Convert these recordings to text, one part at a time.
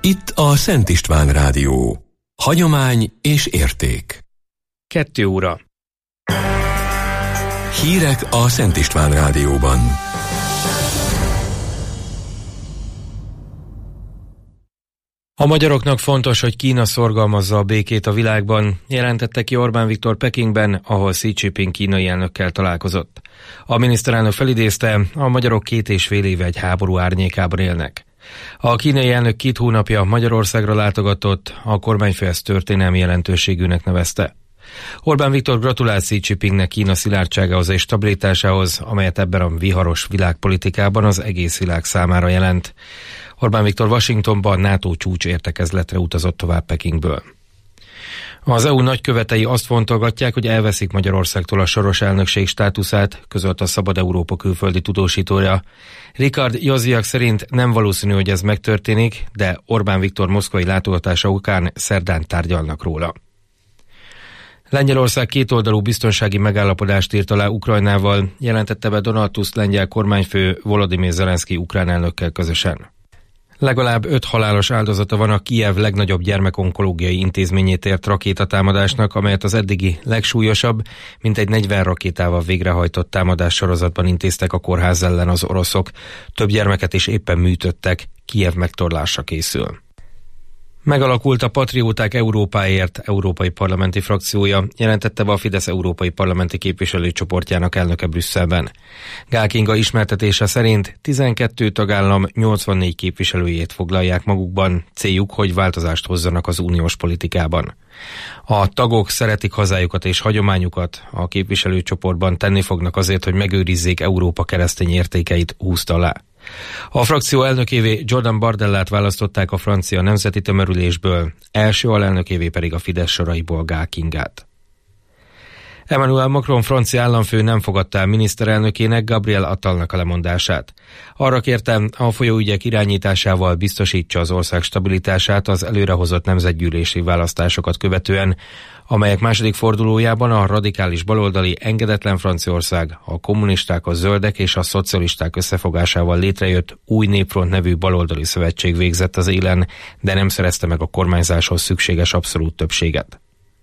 Itt a Szent István Rádió. Hagyomány és érték. 2 óra. Hírek a Szent István Rádióban. A magyaroknak fontos, hogy Kína szorgalmazza a békét a világban, jelentette ki Orbán Viktor Pekingben, ahol Xi Jinping kínai elnökkel találkozott. A miniszterelnök felidézte, a magyarok 2,5 éve egy háború árnyékában élnek. A kínai elnök 2 hónapja Magyarországra látogatott, a kormányfő ezt történelmi jelentőségűnek nevezte. Orbán Viktor gratulált Xi Jinpingnek Kína szilárdságához és stabilitásához, amelyet ebben a viharos világpolitikában az egész világ számára jelent. Orbán Viktor Washingtonban NATO csúcs értekezletre utazott tovább Pekingből. Az EU nagykövetei azt fontolgatják, hogy elveszik Magyarországtól a soros elnökség státuszát, közölt a Szabad Európa külföldi tudósítója. Rikard Joziak szerint nem valószínű, hogy ez megtörténik, de Orbán Viktor moszkvai látogatása után szerdán tárgyalnak róla. Lengyelország kétoldalú biztonsági megállapodást írt alá Ukrajnával, jelentette be Donald Tusk lengyel kormányfő Volodymyr Zelenszky ukrán elnökkel közösen. Legalább 5 halálos áldozata van a Kijev legnagyobb gyermekonkológiai intézményét ért rakétatámadásnak, amelyet az eddigi legsúlyosabb, mintegy 40 rakétával végrehajtott támadás sorozatban intéztek a kórház ellen az oroszok. Több gyermeket is éppen műtöttek, Kijev megtorlásra készül. Megalakult a Patrióták Európáért európai parlamenti frakciója, jelentette be a Fidesz európai parlamenti képviselőcsoportjának elnöke Brüsszelben. Gál Kinga ismertetése szerint 12 tagállam 84 képviselőjét foglalják magukban, céljuk, hogy változást hozzanak az uniós politikában. A tagok szeretik hazájukat és hagyományukat, a képviselőcsoportban tenni fognak azért, hogy megőrizzék Európa keresztény értékeit, húzta alá. A frakció elnökévé Jordan Bardellát választották a francia nemzeti tömörülésből, első alelnökévé pedig a Fidesz soraiból Gál Kingát. Emmanuel Macron francia államfő nem fogadta el miniszterelnökének, Gabriel Attalnak a lemondását. Arra kérte, a folyóügyek irányításával biztosítsa az ország stabilitását az előrehozott nemzetgyűlési választásokat követően, amelyek második fordulójában a radikális baloldali Engedetlen Franciaország, a kommunisták, a zöldek és a szocialisták összefogásával létrejött Új Népfront nevű baloldali szövetség végzett az élen, de nem szerezte meg a kormányzáshoz szükséges abszolút többséget.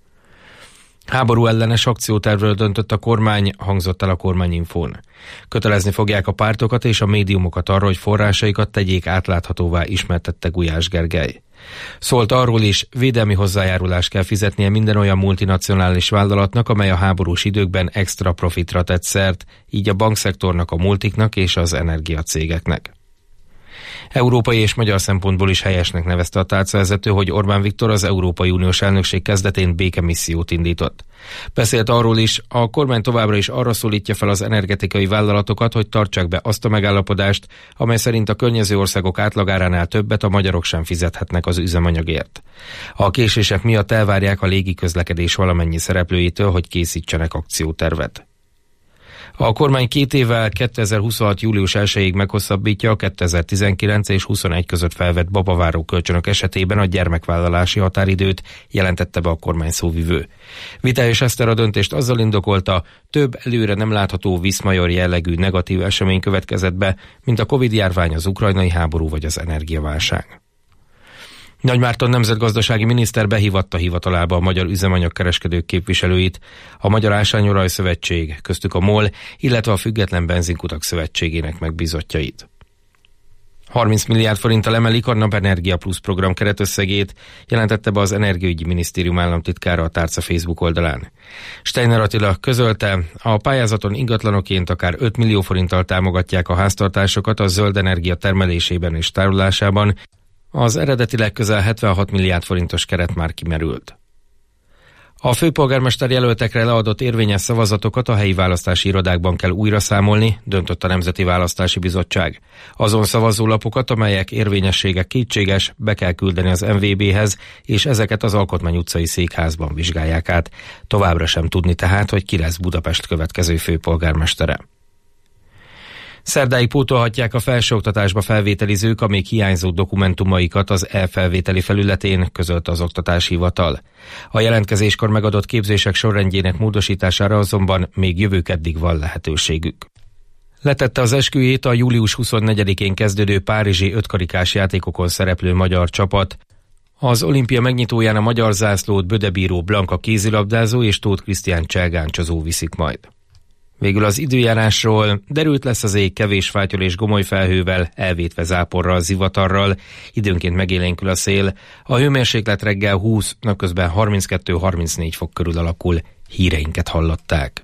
Háború ellenes akciótervről döntött a kormány, hangzott el a kormányinfón. Kötelezni fogják a pártokat és a médiumokat arra, hogy forrásaikat tegyék átláthatóvá, ismertette Gulyás Gergely. Szólt arról is, védelmi hozzájárulást kell fizetnie minden olyan multinacionális vállalatnak, amely a háborús időkben extra profitra tett szert, így a bankszektornak, a multiknak és az energiacégeknek. Európai és magyar szempontból is helyesnek nevezte a tárcavezető, hogy Orbán Viktor az Európai Uniós elnökség kezdetén békemissziót indított. Beszélt arról is, a kormány továbbra is arra szólítja fel az energetikai vállalatokat, hogy tartsák be azt a megállapodást, amely szerint a környező országok átlagáránál többet a magyarok sem fizethetnek az üzemanyagért. A késések miatt elvárják a légiközlekedés valamennyi szereplőitől, hogy készítsenek akciótervet. A kormány 2 évvel 2026. július 1-ig meghosszabbítja a 2019 és 21 között felvett babaváró kölcsönök esetében a gyermekvállalási határidőt, jelentette be a kormány szóvivő. Vitályos Eszter a döntést azzal indokolta, több előre nem látható viszmajor jellegű negatív esemény következett be, mint a Covid-járvány, az ukrajnai háború vagy az energiaválság. Nagy Márton nemzetgazdasági miniszter behívatta hivatalába a magyar üzemanyagkereskedők képviselőit, a Magyar Ásványolaj Szövetség, köztük a MOL, illetve a Független Benzinkutak Szövetségének megbízottjait. 30 milliárd forinttal emelik a Napenergia Plusz program keretösszegét, jelentette be az Energiaügyi Minisztérium államtitkára a tárca Facebook oldalán. Steiner Attila közölte, a pályázaton ingatlanoként akár 5 millió forinttal támogatják a háztartásokat a zöld energia termelésében és tárolásában. Az eredetileg közel 76 milliárd forintos keret már kimerült. A főpolgármester jelöltekre leadott érvényes szavazatokat a helyi választási irodákban kell újra számolni, döntött a Nemzeti Választási Bizottság. Azon szavazólapokat, amelyek érvényessége kétséges, be kell küldeni az MVB-hez, és ezeket az Alkotmány utcai székházban vizsgálják át. Továbbra sem tudni tehát, hogy ki lesz Budapest következő főpolgármestere. Szerdáig pótolhatják a felsőoktatásba felvételizők a még hiányzó dokumentumaikat az e-felvételi felületén, közölte az Oktatási Hivatal. A jelentkezéskor megadott képzések sorrendjének módosítására azonban még jövő keddig van lehetőségük. Letette az esküjét a július 24-én kezdődő párizsi ötkarikás játékokon szereplő magyar csapat. Az olimpia megnyitóján a magyar zászlót Bödebíró Blanka kézilabdázó és Tóth Krisztián cselgáncsozó viszik majd. Végül az időjárásról: derült lesz az ég, kevés fátyol és gomoly felhővel, elvétve záporral, zivatarral, időnként megélénkül a szél. A hőmérséklet reggel 20, napközben 32-34 fok körül alakul. Híreinket hallották.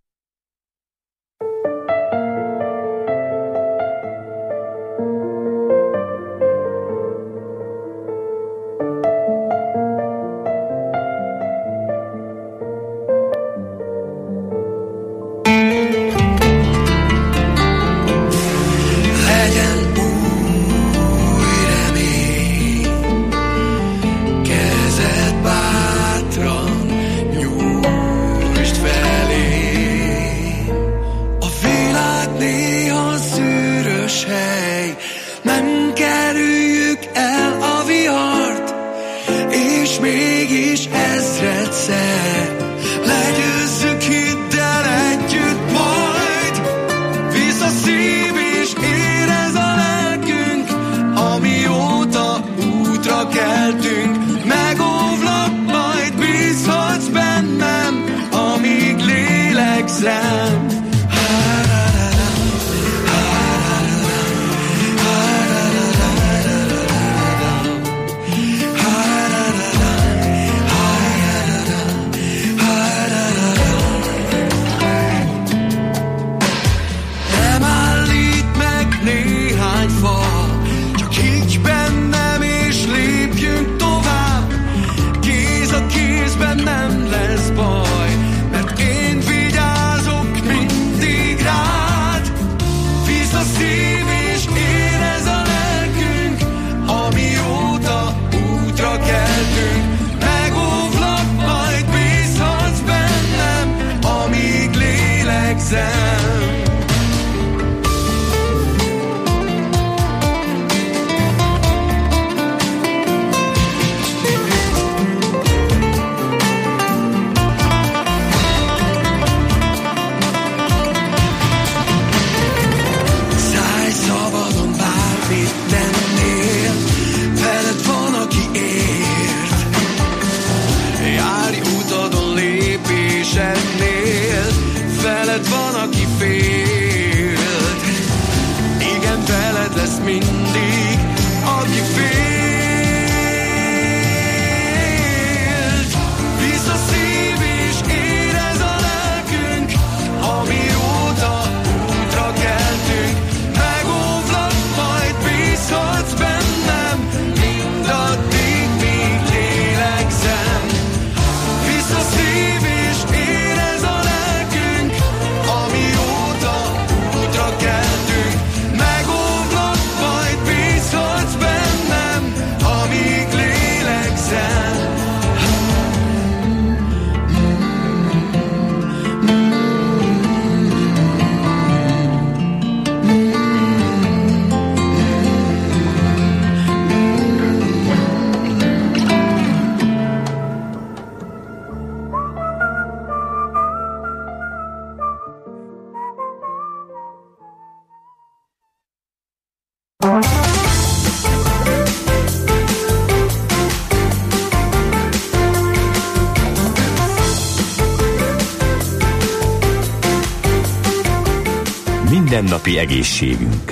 Mindennapi egészségünk.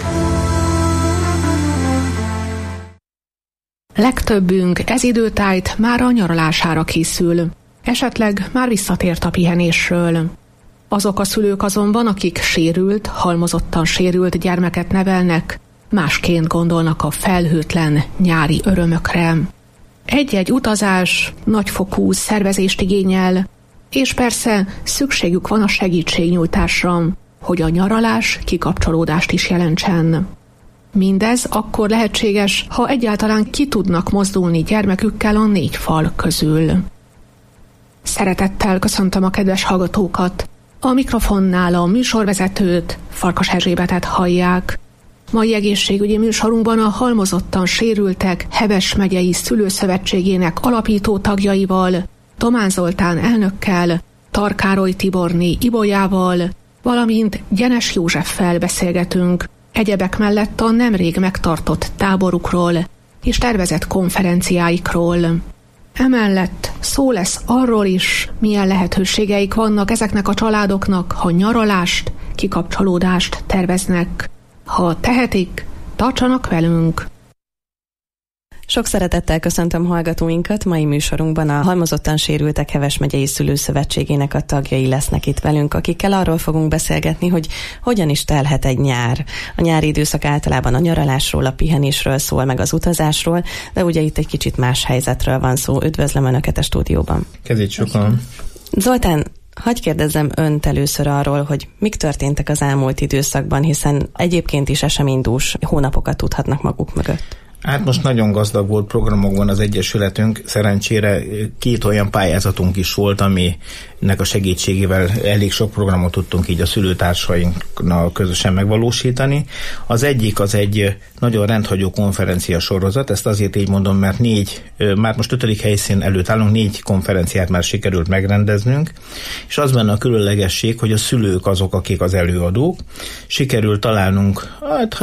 Legtöbbünk ez időtájt már a nyaralására készül. Esetleg már visszatért a pihenésről. Azok a szülők azonban, akik sérült, halmozottan sérült gyermeket nevelnek, másként gondolnak a felhőtlen nyári örömökre. Egy-egy utazás nagyfokú szervezést igényel, és persze szükségük van a segítségnyújtásra, hogy a nyaralás kikapcsolódást is jelentsen. Mindez akkor lehetséges, ha egyáltalán ki tudnak mozdulni gyermekükkel a 4 fal közül. Szeretettel köszöntöm a kedves hallgatókat. A mikrofonnál a műsorvezetőt, Farkas Erzsébetet hallják. Mai egészségügyi műsorunkban a halmozottan sérültek Heves megyei szülőszövetségének alapító tagjaival, Tomán Zoltán elnökkel, Tarkároly Tiborné Ibolyával valamint Gyenes Józseffel beszélgetünk egyebek mellett a nemrég megtartott táborukról és tervezett konferenciáikról. Emellett szó lesz arról is, milyen lehetőségeik vannak ezeknek a családoknak, ha nyaralást, kikapcsolódást terveznek. Ha tehetik, tartsanak velünk! Sok szeretettel köszöntöm hallgatóinkat, mai műsorunkban a Halmozottan Sérültek Heves megyei Szülőszövetségének a tagjai lesznek itt velünk, akikkel arról fogunk beszélgetni, hogy hogyan is telhet egy nyár. A nyári időszak általában a nyaralásról, a pihenésről szól, meg az utazásról, de ugye itt egy kicsit más helyzetről van szó. Üdvözlöm Önöket a stúdióban. Kezdjük sokan. Zoltán, hadd kérdezzem Önt először arról, hogy mik történtek az elmúlt időszakban, hiszen egyébként is eseménydús hónapokat tudhatnak maguk mögött. Hát most nagyon gazdag volt programokban az Egyesületünk, szerencsére 2 olyan pályázatunk is volt, aminek a segítségével elég sok programot tudtunk így a szülőtársainknak közösen megvalósítani. Az egyik az egy nagyon rendhagyó konferencia sorozat, ezt azért így mondom, mert már most 5. helyszín előtt állunk, 4 konferenciát már sikerült megrendeznünk, és az benne a különlegesség, hogy a szülők azok, akik az előadók. Sikerült találnunk,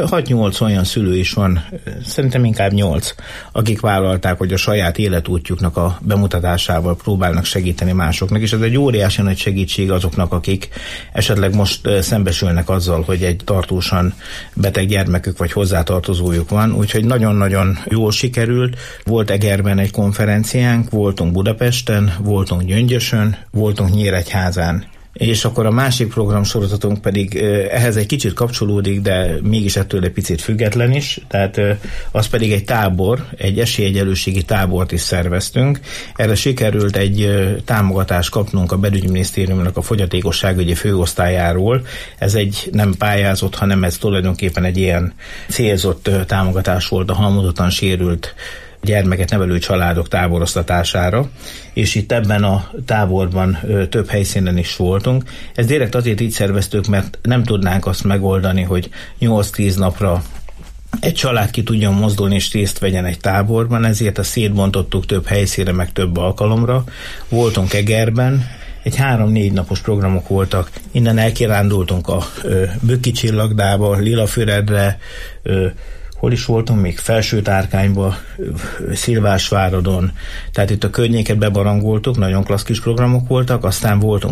6-8 olyan szülő is van, szerintem inkább 8, akik vállalták, hogy a saját életútjuknak a bemutatásával próbálnak segíteni másoknak, és ez egy óriási nagy segítség azoknak, akik esetleg most szembesülnek azzal, hogy egy tartósan beteg gyermekük vagy hozzátartozójuk van, úgyhogy nagyon-nagyon jól sikerült. Volt Egerben egy konferenciánk, voltunk Budapesten, voltunk Gyöngyösön, voltunk Nyíregyházán. És akkor a másik programsorozatunk pedig ehhez egy kicsit kapcsolódik, de mégis ettől egy picit független is, tehát az pedig egy tábor, egy esélyegyenlőségi tábort is szerveztünk. Erre sikerült egy támogatást kapnunk a Belügyminisztériumnak a fogyatékosságügyi főosztályáról. Ez egy nem pályázott, hanem ez tulajdonképpen egy ilyen célzott támogatás volt a halmozottan sérült gyermeket nevelő családok táboroztatására, és itt ebben a táborban több helyszínen is voltunk. Ez direkt azért így szerveztük, mert nem tudnánk azt megoldani, hogy 8-10 napra egy család ki tudjon mozdulni és részt vegyen egy táborban, ezért a szétbontottuk több helyszínre, meg több alkalomra. Voltunk Egerben, egy 3-4 napos programok voltak, innen elkirándultunk a Böki Csillagdába, Lilafüredre, hol is voltunk még? Felsőtárkányba, Szilvásvárodon, tehát itt a környéket bebarangoltuk, nagyon klassz kis programok voltak, aztán voltunk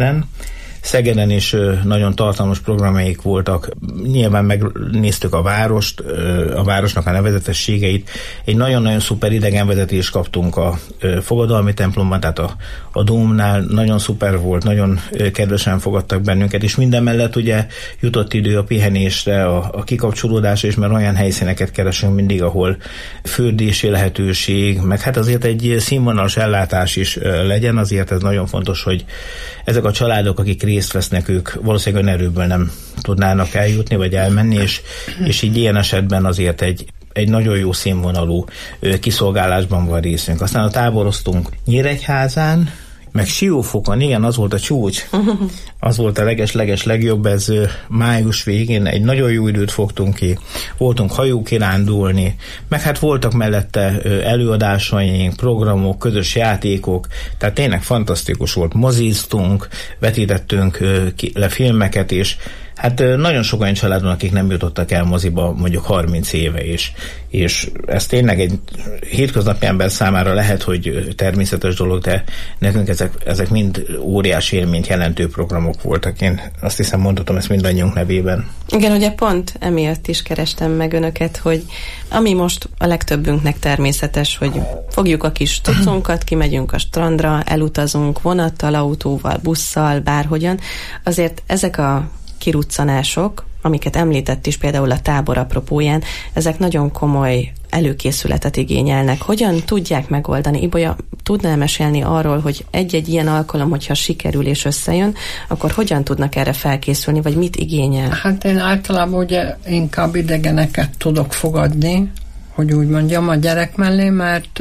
Szegeden is nagyon tartalmas programjaik voltak, nyilván megnéztük a várost, a városnak a nevezetességeit, egy nagyon-nagyon szuper idegenvezetést kaptunk a fogadalmi templomban, tehát a Dómnál nagyon szuper volt, nagyon kedvesen fogadtak bennünket, és minden mellett ugye jutott idő a pihenésre, a kikapcsolódásra is, mert olyan helyszíneket keresünk mindig, ahol fürdési lehetőség, meg hát azért egy színvonalas ellátás is legyen, azért ez nagyon fontos, hogy ezek a családok, akik részt vesznek, ők valószínűleg önerőből nem tudnának eljutni, vagy elmenni, és így ilyen esetben azért egy nagyon jó színvonalú kiszolgálásban van részünk. Aztán táboroztunk Nyíregyházán, meg Siófokon, igen, az volt a csúcs. Az volt a leges legjobb, ez május végén, egy nagyon jó időt fogtunk ki. Voltunk hajókirándulni, meg hát voltak mellette előadásaink, programok, közös játékok, tehát tényleg fantasztikus volt. Moziztunk, vetítettünk le filmeket, és hát nagyon sok olyan család van, akik nem jutottak el moziba mondjuk 30 éve is, és ez tényleg egy hétköznapi ember számára lehet, hogy természetes dolog, de nekünk ezek mind óriási élményt jelentő programok voltak. Én azt hiszem mondhatom ezt mindannyiunk nevében. Igen, ugye pont emiatt is kerestem meg Önöket, hogy ami most a legtöbbünknek természetes, hogy fogjuk a kis cuccunkat, kimegyünk a strandra, elutazunk vonattal, autóval, busszal, bárhogyan, azért ezek a kiruccanások, amiket említett is például a tábor apropóján, ezek nagyon komoly előkészületet igényelnek. Hogyan tudják megoldani? Ibolya, tudnál mesélni arról, hogy egy-egy ilyen alkalom, hogyha sikerül és összejön, akkor hogyan tudnak erre felkészülni, vagy mit igényel? Hát én általában ugye inkább idegeneket tudok fogadni, hogy úgy mondjam, a gyerek mellé, mert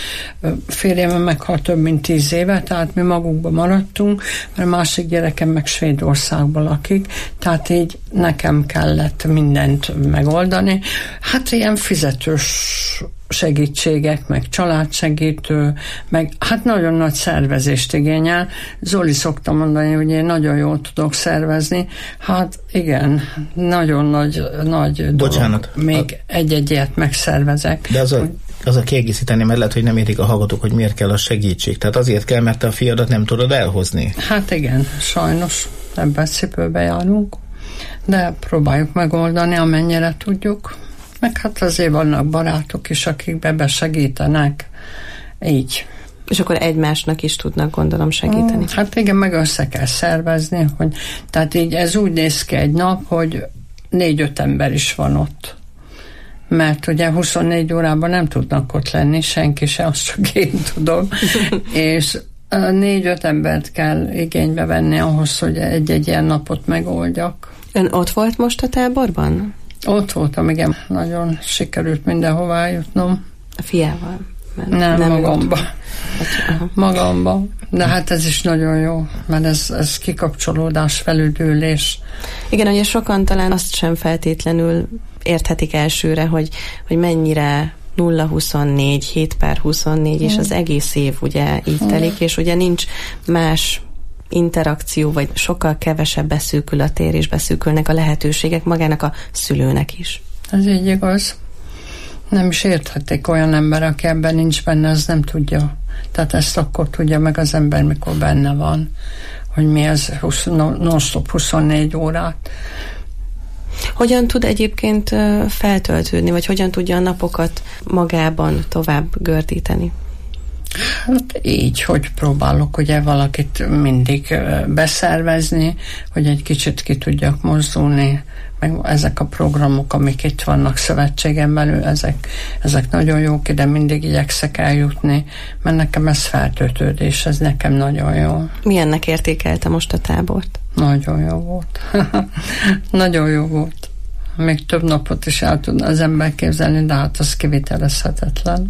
férjem meghalt több mint 10 éve, tehát mi magukban maradtunk, mert másik gyerekem meg Svédországban lakik, tehát így nekem kellett mindent megoldani. Hát ilyen fizetős segítségek, meg családsegítő, meg hát nagyon nagy szervezést igényel. Zoli szokta mondani, hogy én nagyon jól tudok szervezni. Hát igen, nagyon nagy Bocsánat. dolog. Még egy-egy ilyet megszervezek. De az a kiegészíteni, mert lehet, hogy nem értik a hallgatók, hogy miért kell a segítség. Tehát azért kell, mert te a fiadat nem tudod elhozni. Hát igen, sajnos ebben cipőbe járunk, de próbáljuk megoldani, amennyire tudjuk. Meg hát azért vannak barátok is, akik besegítenek. Így. És akkor egymásnak is tudnak, gondolom, segíteni. Hát igen, meg össze kell szervezni, hogy tehát így ez úgy néz ki egy nap, hogy 4-5 ember is van ott. Mert ugye 24 órában nem tudnak ott lenni, senki se, azt csak én tudom. És 4-5 embert kell igénybe venni ahhoz, hogy egy ilyen napot megoldjak. Ön ott volt most a táborban? Ott voltam, igen. Nagyon sikerült mindenhová eljutnom. A fiával? Nem magamba. Magamba. De hát ez is nagyon jó, mert ez kikapcsolódás, felüdülés. Igen, ugye sokan talán azt sem feltétlenül érthetik elsőre, hogy mennyire 0-24, 7/24, és az egész év ugye így telik, és ugye nincs más interakció, vagy sokkal kevesebb beszűkül a tér, és beszűkülnek a lehetőségek magának a szülőnek is. Ez így igaz. Nem is érthetik olyan ember, aki ebben nincs benne, az nem tudja. Tehát ezt akkor tudja meg az ember, mikor benne van, hogy mi ez non-stop 24 órát. Hogyan tud egyébként feltöltődni, vagy hogyan tudja a napokat magában tovább gördíteni? Hát így, hogy próbálok ugye valakit mindig beszervezni, hogy egy kicsit ki tudjak mozdulni, meg ezek a programok, amik itt vannak szövetségen belül, ezek nagyon jók, ide mindig igyekszek eljutni, mert nekem ez feltöltődés, ez nekem nagyon jó. Milyennek értékelte most a tábort? Nagyon jó volt. Nagyon jó volt. Még több napot is el tudna az ember képzelni, de hát az kivitelezhetetlen.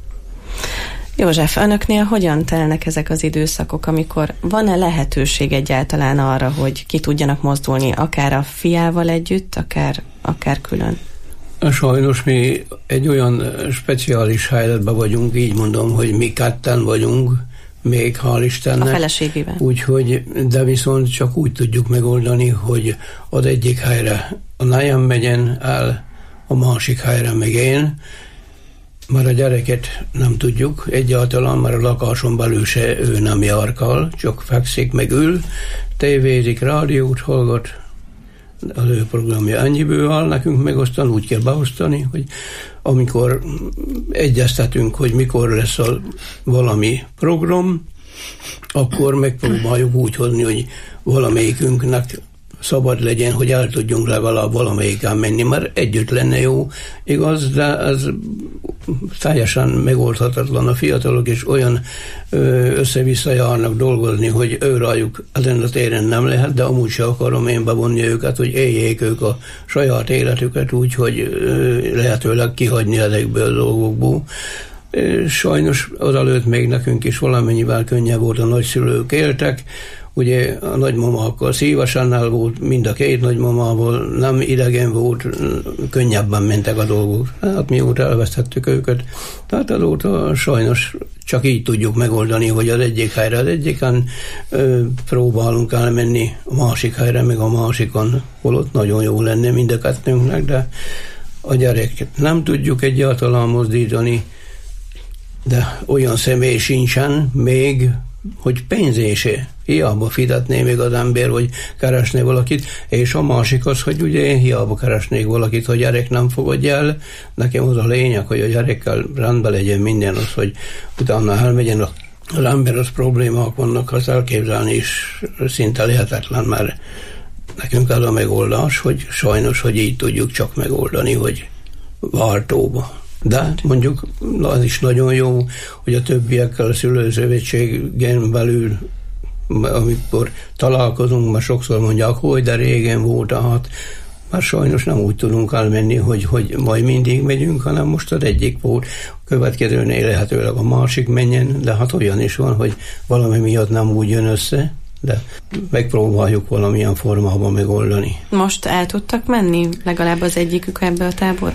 József, önöknél hogyan telnek ezek az időszakok, amikor van-e lehetőség egyáltalán arra, hogy ki tudjanak mozdulni, akár a fiával együtt, akár külön? Sajnos mi egy olyan speciális helyzetben vagyunk, így mondom, hogy mi ketten vagyunk, még hál' Istennek. A feleségével. Úgyhogy, de viszont csak úgy tudjuk megoldani, hogy az egyik helyre a nájam megyen el, a másik helyre meg én. Már a gyereket nem tudjuk egyáltalán, mert a lakáson belül se ő nem járkál, csak fekszik, meg ül, tévézik, rádiót hallgat, az ő programja ennyiből áll, nekünk meg aztán úgy kell beosztani, hogy amikor egyeztetünk, hogy mikor lesz valami program, akkor megpróbáljuk úgy hozni, hogy valamelyikünknek szabad legyen, hogy el tudjunk legalább valamelyiken menni, mert együtt lenne jó, igaz, de ez teljesen megoldhatatlan. A fiatalok is olyan össze-vissza járnak dolgozni, hogy ő rájuk ezen a téren nem lehet, de amúgy se akarom én bevonni őket, hogy éljék ők a saját életüket úgy, hogy lehetőleg kihagyni ezekből a dolgokból. Sajnos azelőtt még nekünk is valamennyivel könnyebb volt, a nagyszülők éltek, ugye a nagymamákkal szívesen el volt, mind a két nagymamával nem idegen volt, könnyebben mentek a dolgok. Hát mióta elvesztettük őket, tehát azóta sajnos csak így tudjuk megoldani, hogy az egyik helyre az egyiken próbálunk elmenni, a másik helyre meg a másikon, holott nagyon jó lenne mind a kettőnknek, de a gyereket nem tudjuk egyáltalán mozdítani, de olyan személy sincsen még, hogy pénzése. Hiába fizetné még az ember, hogy keresné valakit, és a másik az, hogy ugye én hiába keresnék valakit, hogy gyerek nem fogadja el. Nekem az a lényeg, hogy a gyerekkel rendben legyen minden, az, hogy utána elmegyen az ember, az problémák vannak, az elképzelni is szinte lehetetlen, mert nekünk az a megoldás, hogy sajnos, hogy így tudjuk csak megoldani, hogy váltóba. De mondjuk az is nagyon jó, hogy a többiekkel a szülőszövetségen belül, amikor találkozunk, már sokszor mondják, hogy de régen volt, hát már sajnos nem úgy tudunk elmenni, hogy majd mindig megyünk, hanem most az egyik volt, a következőnél lehetőleg a másik menjen, de hát olyan is van, hogy valami miatt nem úgy jön össze, de megpróbáljuk valamilyen formában megoldani. Most el tudtak menni legalább az egyikük ebbe a táborba?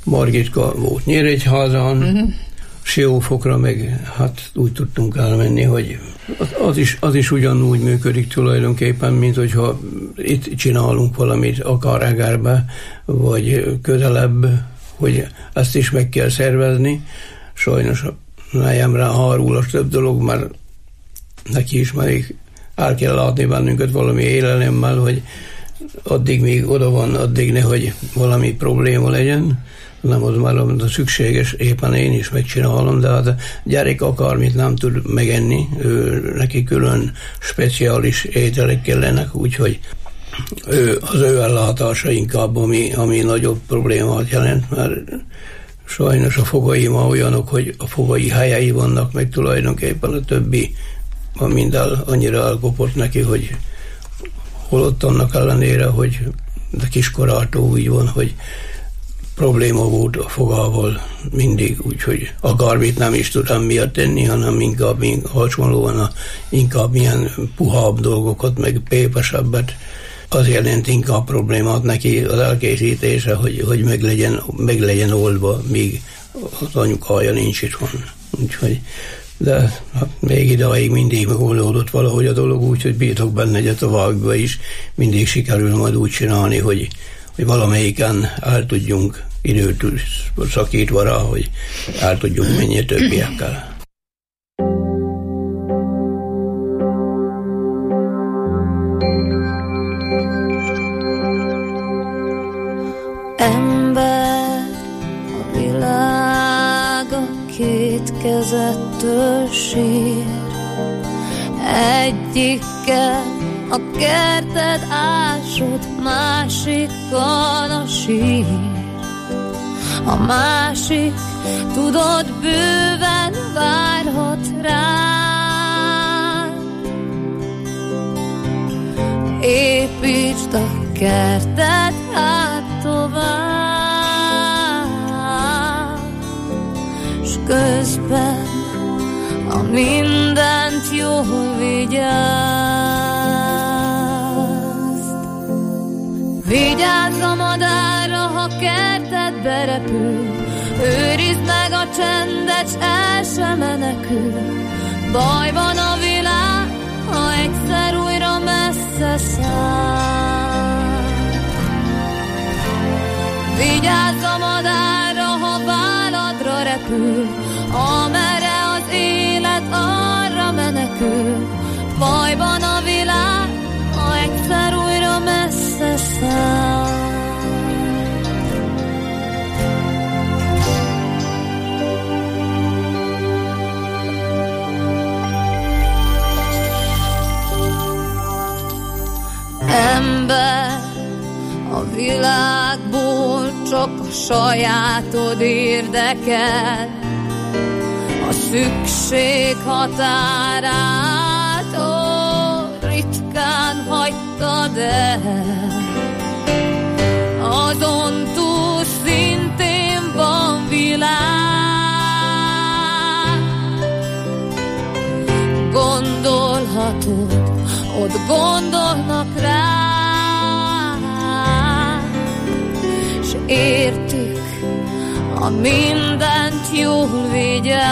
Margitka volt Nyíregyházán, Siófokra meg hát úgy tudtunk elmenni, hogy az is ugyanúgy működik tulajdonképpen, mint hogyha itt csinálunk valamit, akár Egerbe, vagy közelebb, hogy ezt is meg kell szervezni. Sajnos nejemre hárul a több dolog, mert neki is még el kell látni bennünket valami élelemmel, hogy addig még oda van, addig nehogy valami probléma legyen. Nem az már szükséges, éppen én is megcsinálom, de hát a gyerek akármit nem tud megenni, neki külön speciális ételek kellenek, úgyhogy az ő ellátása inkább, ami nagyobb problémát jelent, mert sajnos a fogai ma olyanok, hogy a fogai helyei vannak, meg tulajdonképpen a többi annyira elkopott neki, hogy holott annak ellenére, hogy de kiskorától úgy van, hogy probléma volt a fogával mindig, úgyhogy akármit nem is tudtam miatt tenni, hanem inkább hasonlóan inkább milyen puhább dolgokat, meg pépesebbet, az jelent inkább problémát neki az elkészítése, hogy meg legyen oldva, míg az anyukája nincs itthon. Úgyhogy, de hát még idáig mindig megoldódott valahogy a dolog, úgyhogy bízok benne, hogy a továbbba is mindig sikerül majd úgy csinálni, hogy valamelyiken el tudjunk időt szakítva rá, hogy el tudjunk menni többiekkel. Ember, a világ a két kezettől sír, egyikkel a kerted ásod, másikkal a sír. A másik, tudod, bőven várhat rád. Építsd a kertet hát tovább, s közben a mindent jól vigyázd. Vigyázz a madárra, ha kertedbe repül, őrizd meg a csendet, s el sem menekül. Bajban a világ, ha egyszer újra messze száll. Vigyázz a madárra, ha válladra repül, amerre az élet arra menekül. Bajban a világ, ha egyszer újra messze száll. Ember, a világból csak a sajátod érdekel, a szükség határát ritkán hagytad el. Azon túl szintén van világ, gondolhatod, ott gondolnak rá, s értik, a mindent jól vigyáz.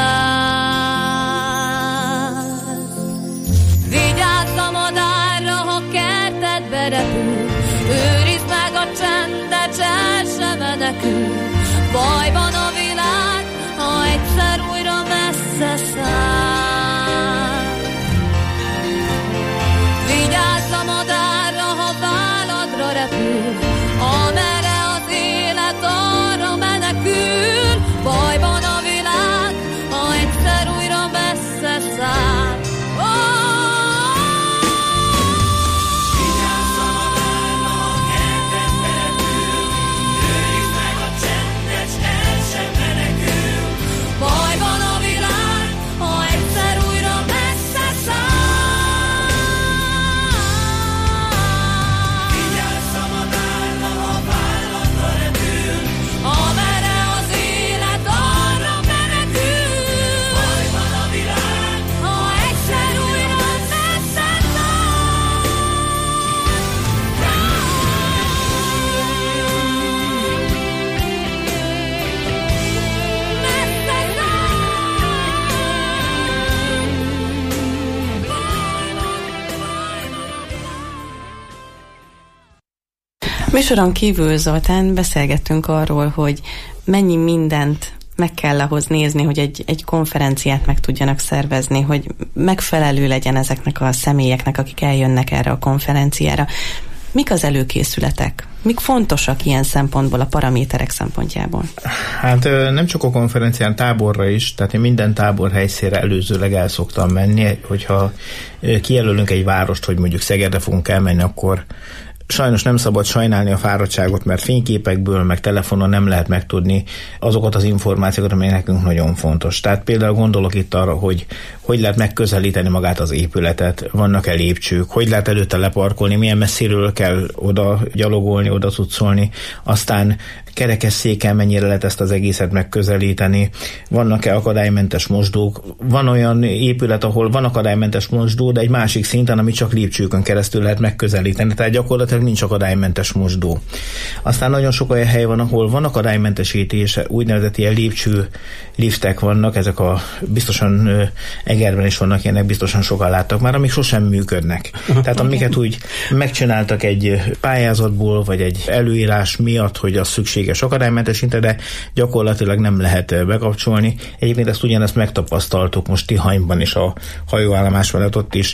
Vigyázz a madárra, ha kertedbe repül, őrizd meg a csendet, s el sem menekül. Bajban a világ, ha egyszer újra messze száll. Vigyázz a madárra, ha váladra repül, amerre az élet arra menekül. Bajban a világ, ha egyszer újra messze száll. Vigyázz a madárra, ha kertedbe repül, őrizd meg a csendet, s el sem Műsoron kívül, Zoltán, beszélgettünk arról, hogy mennyi mindent meg kell ahhoz nézni, hogy egy konferenciát meg tudjanak szervezni, hogy megfelelő legyen ezeknek a személyeknek, akik eljönnek erre a konferenciára. Mik az előkészületek? Mik fontosak ilyen szempontból, a paraméterek szempontjából? Hát nem csak a konferencián, táborra is, tehát én minden tábor helyszínre előzőleg el szoktam menni, hogyha kijelölünk egy várost, hogy mondjuk Szegedre fogunk elmenni, akkor sajnos nem szabad sajnálni a fáradtságot, mert fényképekből, meg telefonon nem lehet megtudni azokat az információkat, amelyek nekünk nagyon fontos. Tehát például gondolok itt arra, hogy lehet megközelíteni magát az épületet, vannak-e lépcsők, hogy lehet előtte leparkolni, milyen messziről kell oda gyalogolni, oda cuccolni, aztán kerekesszékkel mennyire lehet ezt az egészet megközelíteni, vannak-e akadálymentes mosdók. Van olyan épület, ahol van akadálymentes mosdó, de egy másik szinten, ami csak lépcsőkön keresztül lehet megközelíteni, tehát gyakorlatilag nincs akadálymentes mosdó. Aztán nagyon sok olyan hely van, ahol van akadálymentesítés, úgynevezett ilyen lépcső liftek vannak, ezek biztosan Egerben is vannak ilyenek, biztosan sokan láttak már, amik sosem működnek. Tehát amiket úgy megcsináltak egy pályázatból, vagy egy előírás miatt, hogy az szükséges akadálymentesíteni, de gyakorlatilag nem lehet bekapcsolni. Egyébként ezt ugyanezt megtapasztaltuk most Tihanyban is, a hajóállomás mellett ott is.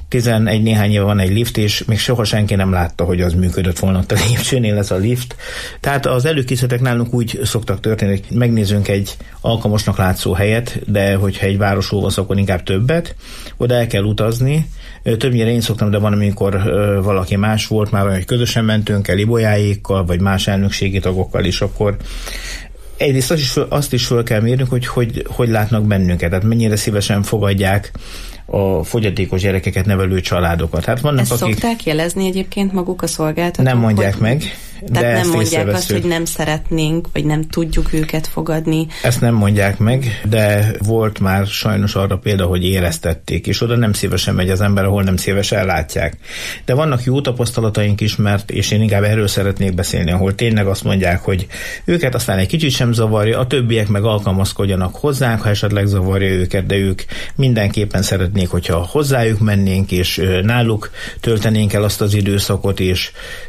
11 néhány éve van egy lift, és még soha senki nem látta, hogy az működött volna ott a lépcsőnél ez a lift. Tehát az előkészületek nálunk úgy szoktak történni, hogy megnézzünk egy alkalmasnak látszó helyet, de hogyha egy városról van, akkor inkább többet, oda el kell utazni. Többnyire én szoktam, de van, amikor valaki más volt, már olyan, hogy közösen mentünk el ibolyáékkal, vagy más elnökségi tagokkal is, akkor egyrészt azt is föl kell mérnünk, hogy látnak bennünket, tehát mennyire szívesen fogadják a fogyatékos gyerekeket nevelő családokat. Hát vannak, ezt szokták jelezni egyébként maguk a szolgáltatók? Nem mondják meg. Tehát nem mondják azt, hogy nem szeretnénk, vagy nem tudjuk őket fogadni. Ezt nem mondják meg, de volt már sajnos arra példa, hogy éreztették, és oda nem szívesen megy az ember, ahol nem szívesen látják. De vannak jó tapasztalataink is, és én inkább erről szeretnék beszélni, ahol tényleg azt mondják, hogy őket aztán egy kicsit sem zavarja, a többiek meg alkalmazkodjanak hozzánk, ha esetleg zavarja őket, de ők mindenképpen szeretnék, hogyha hozzájuk mennénk, és náluk töltenénk el azt az időszakot, és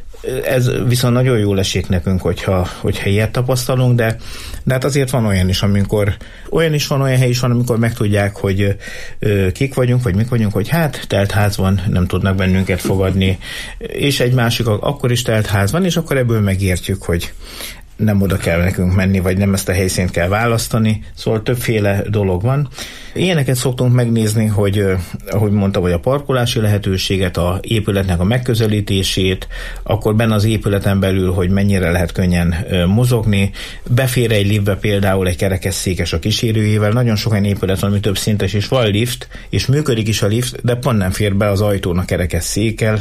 ez viszont nagyon jól esik nekünk, hogyha ilyet tapasztalunk, de hát azért van olyan is, amikor olyan hely is van, amikor megtudják, hogy kik vagyunk, vagy mik vagyunk, hogy hát telt ház van, nem tudnak bennünket fogadni, és egy másik, akkor is telt ház van, és akkor ebből megértjük, hogy nem oda kell nekünk menni, vagy nem ezt a helyszínt kell választani, szóval többféle dolog van. Ilyeneket szoktunk megnézni, hogy ahogy mondtam, hogy a parkolási lehetőséget, a épületnek a megközelítését, akkor benne az épületen belül, hogy mennyire lehet könnyen mozogni, befér egy liftbe például egy kerekesszékes a kísérőjével, nagyon sok olyan épület van, ami több szintes, és van lift, és működik is a lift, de pont nem fér be az ajtón a kerekesszékkel,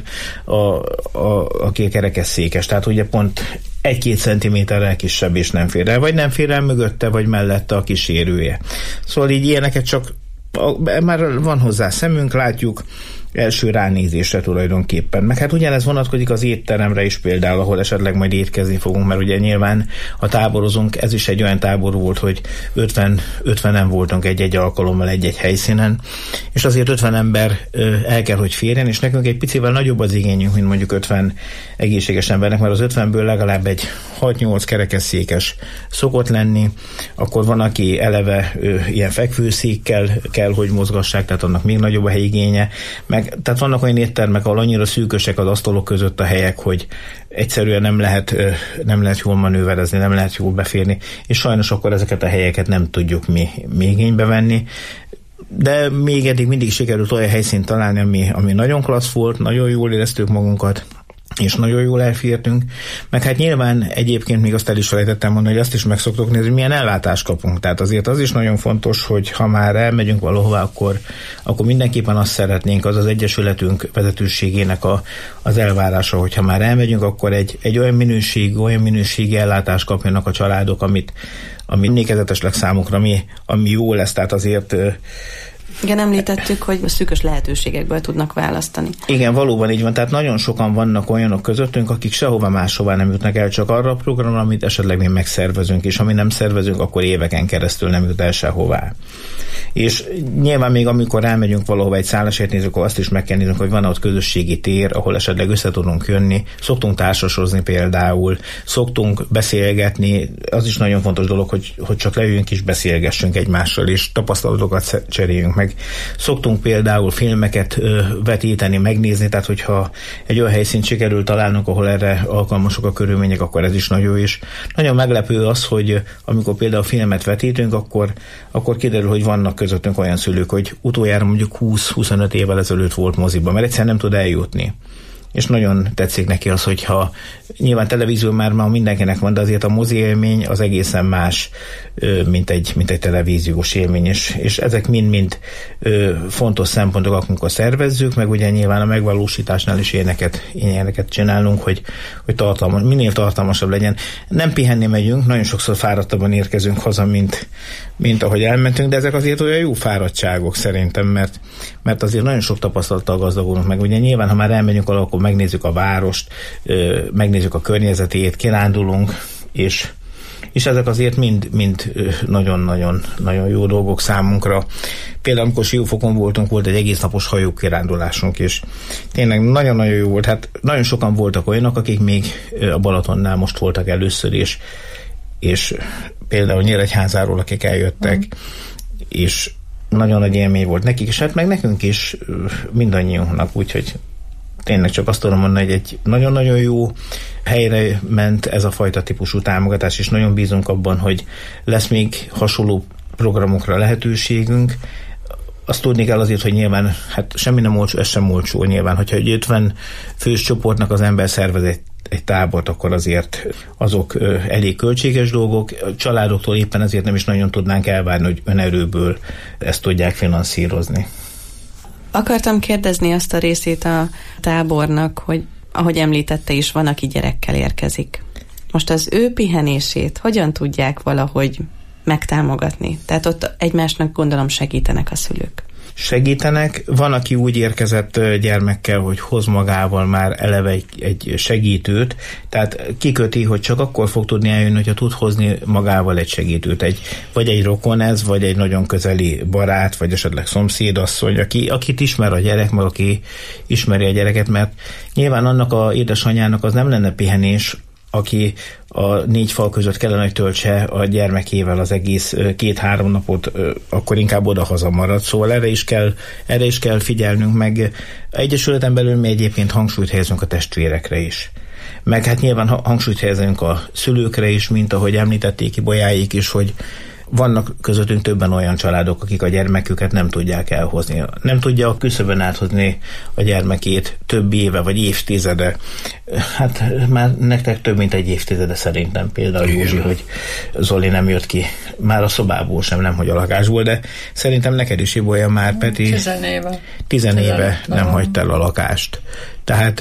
aki a kerekesszékes, tehát ugye pont 1-2 centiméterrel kisebb is nem fér el, vagy nem fér el mögötte, vagy mellette a kísérője. Szóval így ilyeneket csak már van hozzá szemünk, látjuk első ránézésre tulajdonképpen. Meg hát ugyanez vonatkozik az étteremre is például, ahol esetleg majd étkezni fogunk, mert ugye nyilván a táborozunk, ez is egy olyan tábor volt, hogy 50-en voltunk egy-egy alkalommal egy-egy helyszínen, és azért 50 ember el kell, hogy férjen, és nekünk egy picivel nagyobb az igényünk, mint mondjuk 50 egészséges embernek, mert az 50-ből legalább egy 6-8 kerekesszékes szokott lenni, akkor van, aki eleve ilyen fekvőszékkel kell, hogy mozgassák, tehát annak még nagyobb a helyigénye, tehát vannak olyan éttermek, ahol annyira szűkösek az asztalok között a helyek, hogy egyszerűen nem lehet jól manőverezni, nem lehet jól beférni, és sajnos akkor ezeket a helyeket nem tudjuk mi igénybe venni. De még eddig mindig sikerült olyan helyszínt találni, ami nagyon klassz volt, nagyon jól éreztük magunkat, és nagyon jól elfértünk, meg hát nyilván egyébként még azt el is felejtettem mondani, hogy azt is meg szoktuk nézni, hogy milyen ellátást kapunk. Tehát azért az is nagyon fontos, hogy ha már elmegyünk valahova, akkor mindenképpen azt szeretnénk, az egyesületünk vezetőségének az elvárása, hogy ha már elmegyünk, akkor egy olyan minőségi ellátást kapjanak a családok, ami emlékezetes számukra, ami jó lesz, tehát azért Igen, említettük, hogy szűkös lehetőségekből tudnak választani. Igen, valóban így van. Tehát nagyon sokan vannak olyanok közöttünk, akik sehova máshová nem jutnak el, csak arra a programra, amit esetleg mi megszervezünk, és ha mi nem szervezünk, akkor éveken keresztül nem jut el sehová. És nyilván még amikor elmegyünk valahova egy szállásért nézzük, akkor azt is meg kell néznünk, hogy van ott közösségi tér, ahol esetleg össze tudunk jönni. Szoktunk társasozni például, szoktunk beszélgetni. Az is nagyon fontos dolog, hogy csak leüljünk és beszélgessünk egymással, és tapasztalatokat cseréljünk meg. Szoktunk például filmeket vetíteni, megnézni, tehát hogyha egy olyan helyszínt sikerül találnunk, ahol erre alkalmasok a körülmények, akkor ez is nagyon is. Nagyon meglepő az, hogy amikor például filmet vetítünk, akkor kiderül, hogy vannak közöttünk olyan szülők, hogy utoljára mondjuk 20-25 évvel ezelőtt volt moziban, mert egyszerűen nem tud eljutni. És nagyon tetszik neki az, hogyha nyilván televízió már mindenkinek van, de azért a mozi élmény az egészen más, mint egy televíziós élmény, és ezek mind-mind fontos szempontok, amikor szervezzük, meg ugye nyilván a megvalósításnál is ilyeneket csinálunk, hogy minél tartalmasabb legyen. Nem pihenni megyünk, nagyon sokszor fáradtabban érkezünk haza, mint ahogy elmentünk, de ezek azért olyan jó fáradtságok szerintem, mert azért nagyon sok tapasztalattal gazdagulunk meg. Ugye nyilván, ha már elmegyünk alá, akkor megnézzük a várost, megnézzük a környezetét, kirándulunk, és ezek azért mind nagyon jó dolgok számunkra. Például, amikor Siófokon voltunk, volt egy egész napos hajókirándulásunk, és tényleg nagyon-nagyon jó volt. Hát nagyon sokan voltak olyanok, akik még a Balatonnál most voltak először, és például Nyíregyházáról, akik eljöttek, és nagyon nagy élmény volt nekik, és hát meg nekünk is, mindannyiunknak, úgyhogy tényleg csak azt tudom mondani, hogy egy nagyon-nagyon jó helyre ment ez a fajta típusú támogatás, és nagyon bízunk abban, hogy lesz még hasonló programokra lehetőségünk. Azt tudni kell azért, hogy nyilván hát semmi nem olcsó, ez sem olcsó nyilván. Hogyha egy 50 fős csoportnak az ember szervez egy tábort, akkor azért azok elég költséges dolgok. A családoktól éppen ezért nem is nagyon tudnánk elvárni, hogy önerőből ezt tudják finanszírozni. Akartam kérdezni azt a részét a tábornak, hogy ahogy említette is, van, aki gyerekkel érkezik. Most az ő pihenését hogyan tudják valahogy megtámogatni? Tehát ott egymásnak gondolom segítenek a szülők. Segítenek. Van, aki úgy érkezett gyermekkel, hogy hoz magával már eleve egy segítőt, tehát kiköti, hogy csak akkor fog tudni eljönni, hogyha tud hozni magával egy segítőt. Vagy egy rokon ez, vagy egy nagyon közeli barát, vagy esetleg szomszédasszony, akit ismer a gyerek, meg aki ismeri a gyereket, mert nyilván annak a édesanyjának az nem lenne pihenés, aki a 4 fal között kellene, hogy töltse a gyermekével az egész 2-3 napot, akkor inkább oda-haza marad. Szóval erre is kell figyelnünk, meg egyesületen belül mi egyébként hangsúlyt helyezünk a testvérekre is. Meg hát nyilván hangsúlyt helyezünk a szülőkre is, mint ahogy említették Ibolyáik is, hogy vannak közöttünk többen olyan családok, akik a gyermeküket nem tudják elhozni. Nem tudja a küszöbön áthozni a gyermekét több éve vagy évtizede. Hát már nektek több mint egy évtizede szerintem például Józsi, hogy Zoli nem jött ki. Már a szobából sem, nem hogy a lakásból, de szerintem neked is Ibolya már, Peti. 10 éve nem hagyta el a lakást. Tehát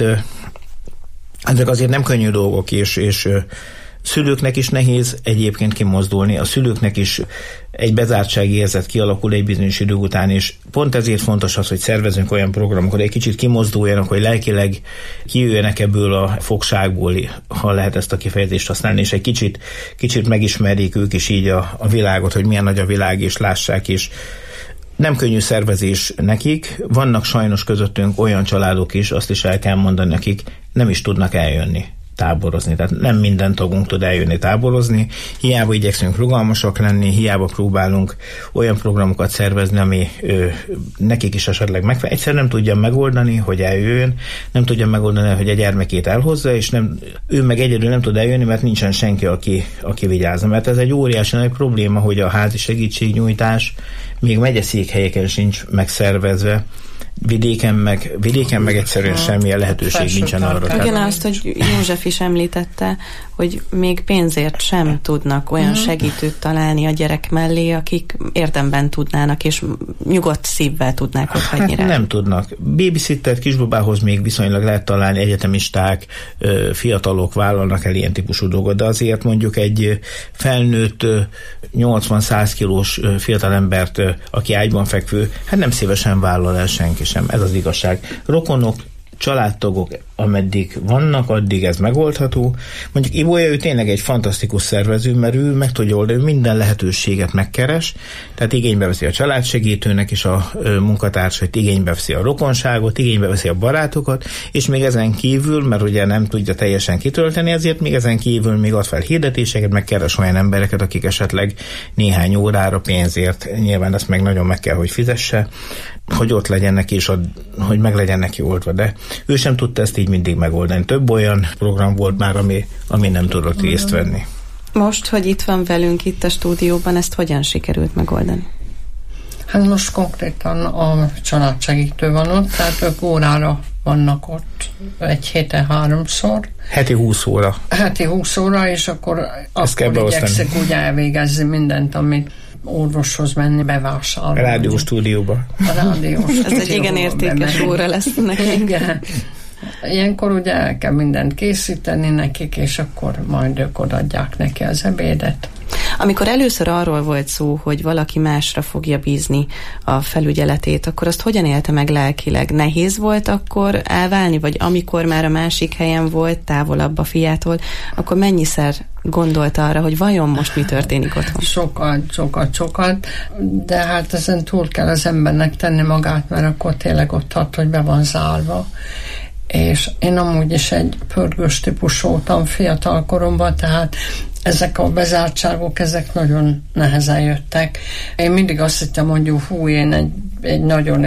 ezek azért nem könnyű dolgok, és szülőknek is nehéz egyébként kimozdulni, a szülőknek is egy bezártsági érzet kialakul egy bizonyos idő után, és pont ezért fontos az, hogy szervezünk olyan programokat, hogy egy kicsit kimozduljanak, hogy lelkileg kijöjjenek ebből a fogságból, ha lehet ezt a kifejezést használni, és egy kicsit megismerjék ők is így a világot, hogy milyen nagy a világ, és lássák is. Nem könnyű szervezés nekik, vannak sajnos közöttünk olyan családok is, azt is el kell mondani, akik nem is tudnak eljönni táborozni. Tehát nem minden tagunk tud eljönni táborozni, hiába igyekszünk rugalmasak lenni, hiába próbálunk olyan programokat szervezni, ami nekik is esetleg megfelel. Egyszer nem tudja megoldani, hogy eljöjjön, nem tudja megoldani, hogy a gyermekét elhozza, és ő meg egyedül nem tud eljönni, mert nincsen senki, aki vigyázza. Mert ez egy óriási nagy probléma, hogy a házi segítségnyújtás még megyeszékhelyeken sincs megszervezve. Vidéken meg egyszerűen semmilyen lehetőség nincsen arra. Igen, azt, hogy József is említette, hogy még pénzért sem tudnak olyan segítőt találni a gyerek mellé, akik érdemben tudnának, és nyugodt szívvel tudnák ott hagyni rá. Nem tudnak. Babysittert kisbabához még viszonylag lehet találni, egyetemisták, fiatalok vállalnak el ilyen típusú dolgot, de azért mondjuk egy felnőtt 80-100 kilós fiatalembert, aki ágyban fekvő, hát nem szívesen vállal el senki sem. Ez az igazság. Rokonok, családtagok, ameddig vannak, addig ez megoldható. Mondjuk Ibolya, ő tényleg egy fantasztikus szervező, mert ő meg tudja oldani, minden lehetőséget megkeres, tehát igénybe veszi a családsegítőnek és a munkatársait, igénybe veszi a rokonságot, igénybe veszi a barátokat, és még ezen kívül, mert ugye nem tudja teljesen kitölteni, ezért még ezen kívül még ad fel hirdetéseket, meg keres olyan embereket, akik esetleg néhány órára pénzért, nyilván ezt meg nagyon meg kell, hogy fizesse, hogy ott legyen neki, és hogy meg legyen neki oldva, de ő sem tudta ezt így mindig megoldani. Több olyan program volt már, ami nem tudott részt venni. Most, hogy itt van velünk itt a stúdióban, ezt hogyan sikerült megoldani? Hát most konkrétan a családsegítő van ott, tehát ők órára vannak ott egy héten 3-szor. Heti 20 óra. Heti 20 óra, és akkor igyekszik úgy elvégezni mindent, amit orvoshoz menni, bevásárolni. A rádiós stúdióba. Ez egy igen értékes óra lesz nekik. Igen. Ilyenkor ugye el kell mindent készíteni nekik, és akkor majd ők odaadják neki az ebédet. Amikor először arról volt szó, hogy valaki másra fogja bízni a felügyeletét, akkor azt hogyan élte meg lelkileg? Nehéz volt akkor elválni, vagy amikor már a másik helyen volt, távolabb a fiától, akkor mennyiszer gondolta arra, hogy vajon most mi történik otthon? Sokat, de hát ezen túl kell az embernek tenni magát, mert akkor tényleg ott tart, hogy be van zárva. És én amúgy is egy pörgős típus voltam fiatal koromban, tehát ezek a bezártságok, ezek nagyon nehezen jöttek. Én mindig azt hittem, hogy én egy nagyon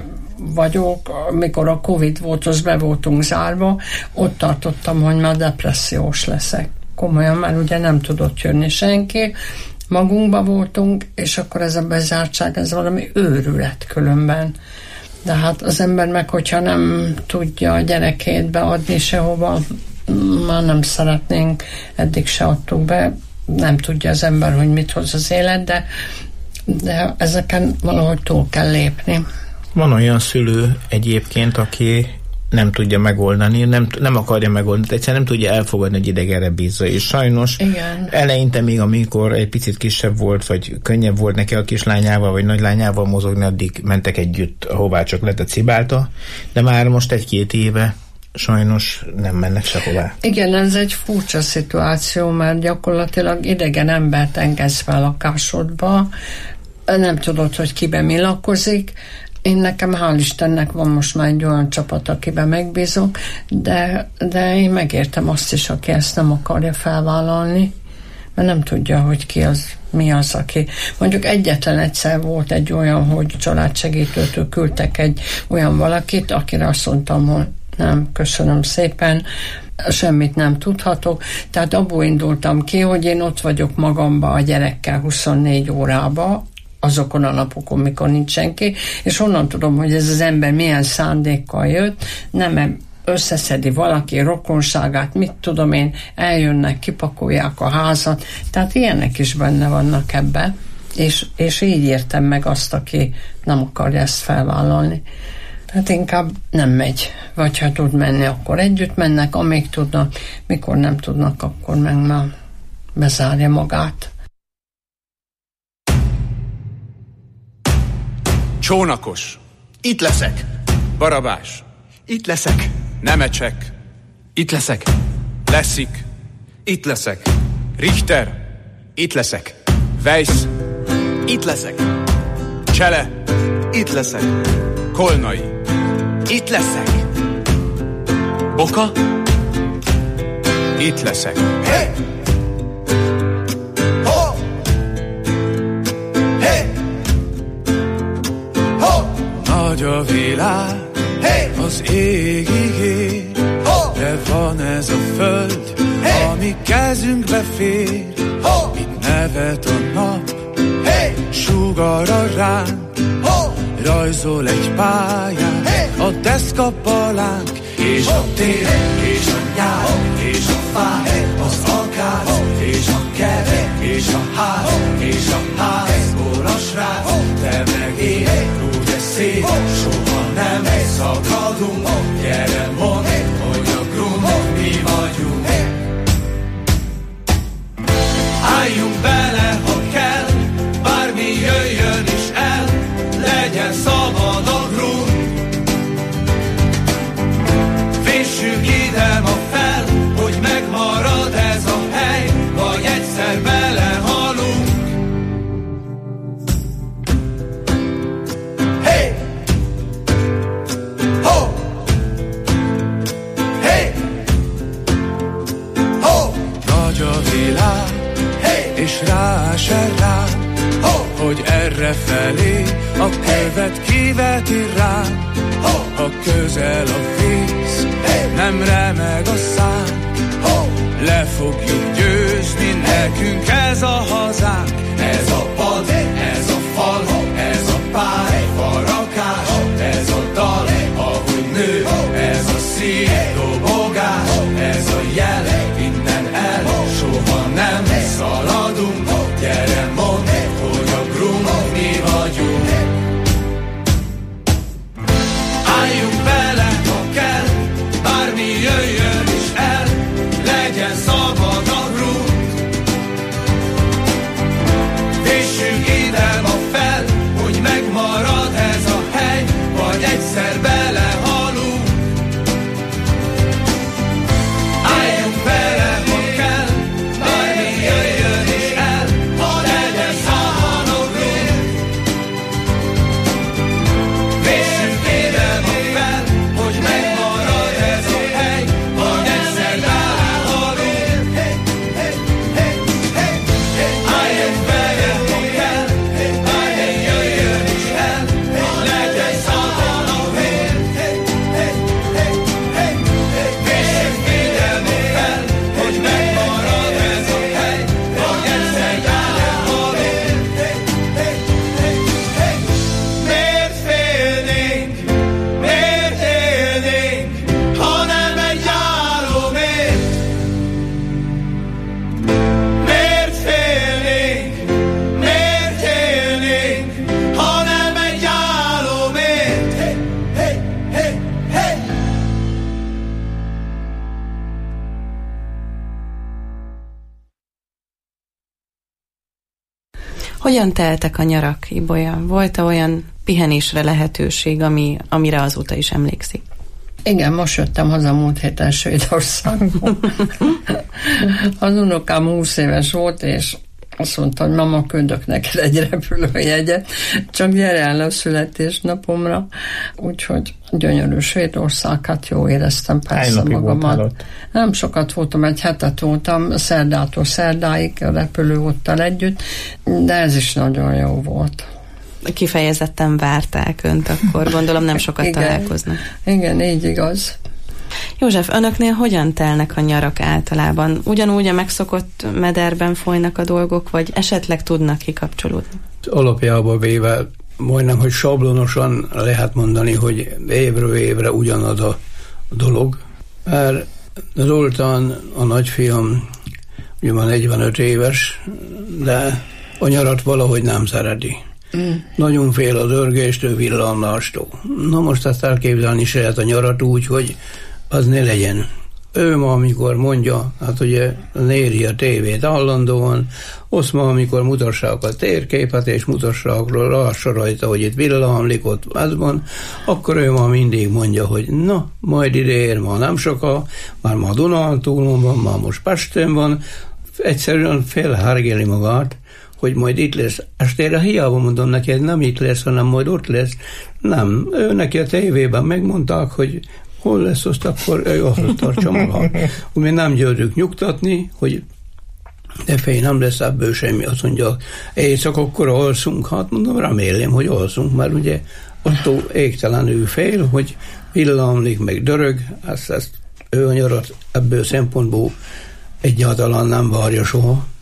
vagyok. Amikor a Covid volt, az be voltunk zárva, ott tartottam, hogy már depressziós leszek. Komolyan, már ugye nem tudott jönni senki, magunkba voltunk, és akkor ez a bezártság, ez valami őrület különben. De hát az ember meg, hogyha nem tudja a gyerekét beadni sehova, már nem szeretnénk, eddig se adtuk be, nem tudja az ember, hogy mit hoz az élet, de ezeken valahogy túl kell lépni. Van olyan szülő egyébként, aki nem tudja megoldani, nem akarja megoldani, egyszerűen nem tudja elfogadni, hogy idegenre bízza, és sajnos igen. Eleinte még, amikor egy picit kisebb volt, vagy könnyebb volt neki a kislányával, vagy nagylányával mozogni, addig mentek együtt, ahová csak lehetett Szibálta, de már most 1-2 éve sajnos nem mennek sehová. Igen, ez egy furcsa szituáció, mert gyakorlatilag idegen embert engedsz fel a lakásodba, nem tudod, hogy kiben mi lakozik. Nekem hál' Istennek van most már egy olyan csapat, akiben megbízok, de én megértem azt is, aki ezt nem akarja felvállalni, mert nem tudja, hogy mi az, aki... Mondjuk egyetlen egyszer volt egy olyan, hogy családsegítőtől küldtek egy olyan valakit, akire azt mondtam, hogy nem, köszönöm szépen, semmit nem tudhatok. Tehát abból indultam ki, hogy én ott vagyok magamba a gyerekkel 24 órába, azokon a napokon, mikor nincs senki, és onnan tudom, hogy ez az ember milyen szándékkal jött, nem összeszedi valaki rokonságát, mit tudom én, eljönnek, kipakolják a házat, tehát ilyenek is benne vannak ebbe, és így értem meg azt, aki nem akarja ezt felvállalni. Tehát inkább nem megy, vagy ha tud menni, akkor együtt mennek, amíg tudnak, mikor nem tudnak, akkor meg már bezárja magát. Csónakos, itt leszek. Barabás, itt leszek. Nemecsek, itt leszek. Leszik, itt leszek. Richter, itt leszek. Weiss, itt leszek. Csele, itt leszek. Kolnai, itt leszek. Boka, itt leszek. Hey! Ho! Hey! Ho! Nagy a világ, hey! Az égig ér, ho! De van ez a föld, hey! Ami kezünkbe fér, ho! Itt nevet a nap, hey! Sugara ránk, ho! Rajz rajzol egy pályát, a deszkapalánk, és a tér, és a nyár, és a fák, az akác, és a kert, és a ház, és a házból a srác, te meg én, úgy szép, soha nem szakadunk, gyere mondd, hogy a grund mi vagyunk. Álljunk bele, ha kell, bármi jöjjön is el, legyen szabad a grund. Vessük ide ma fel, hogy megmarad ez a hely, vagy egyszer belehalunk. Hey! Ho! Hey! Ho! Nagy a világ, és ráesel rám, hogy errefelé a követ kiveti rám. Ha közel a víz, nem remeg a szám, le fogjuk győzni, nekünk ez a hazánk. Ez a pad, ez a fal, ez a pár farakás, ez a dal, ahogy nő, ez a szív dobogás, ez a jel, innen el, soha nem szaladunk. Gyere mondd, hogy a grund mi vagyunk. Álljunk bele, ha kell, bármi jöjjön is el, legyen szabad a grund. Vessük ide ma fel, hogy megmarad ez a hely, vagy egyszer belehalunk. Álljunk bele, ha kell, bármi jöjjön is el, legyen szabad a grund. Vessük ide ma fel, hogy megmarad ez a hely, vagy egyszer belehalunk. Álljunk bele, ha kell, bármi jöjjön is el, legyen szabad a grund. Vessük ide ma fel, hogy megmarad ez a hely, vagy egyszer belehalunk. Miért félnénk, miért élnénk, ha nem egy álomért? Miért félnénk, miért élnénk, ha nem egy álomért? Hey, hey, hey, hey. Hogyan teltek a nyarak, Ibolya? Volt-e olyan pihenésre lehetőség, amire azóta is emlékszik? Igen, most jöttem haza múlt héten Svédországból. Az unokám 20 éves volt, és azt mondta, hogy mama, küldök neked egy repülőjegyet, csak gyere el a születésnapomra. Úgyhogy gyönyörű Svédország, hát jó éreztem persze magamat. Nem sokat voltam, egy hetet voltam, szerdától szerdáig a repülőúttal együtt, de ez is nagyon jó volt. Kifejezetten várták önt, akkor gondolom nem sokat igen, találkoznak. Igen, így igaz. József, önöknél hogyan telnek a nyarak általában? Ugyanúgy a megszokott mederben folynak a dolgok, vagy esetleg tudnak kikapcsolódni? Alapjában véve majdnem, hogy sablonosan lehet mondani, hogy évről évre ugyanaz a dolog. Mert Zoltán, a nagyfiam, ugye már 45 éves, de a nyarat valahogy nem szereti. Nagyon fél az örgéstől, villanlástól. Na most ezt elképzelni se lehet a nyarat úgy, hogy az ne legyen. Ő ma, amikor mondja, hát ugye néri a tévét állandóan, azt ma, amikor mutassák a térképet, és mutassák lássa rajta, hogy itt villámlik, ott ez van, akkor ő ma mindig mondja, hogy na, majd ide ér, ma nem soká, már ma Dunántúlon van, már most Pesten van, egyszerűen felhárgéli magát, hogy majd itt lesz. Estére hiába mondom neki, hogy nem itt lesz, hanem majd ott lesz. Nem, ő neki a tévében megmondták, hogy hol lesz, azt akkor ő azt tartsa magát. Mi nem győrjük nyugtatni, hogy de fény nem lesz ebből semmi. Azt mondja, éjszaka akkor alszunk. Hát mondom, remélem, hogy alszunk, mert ugye attól égtelenül fél, hogy villámlik, meg dörög, ezt ő a nyarat ebből szempontból egyáltalán nem várja soha.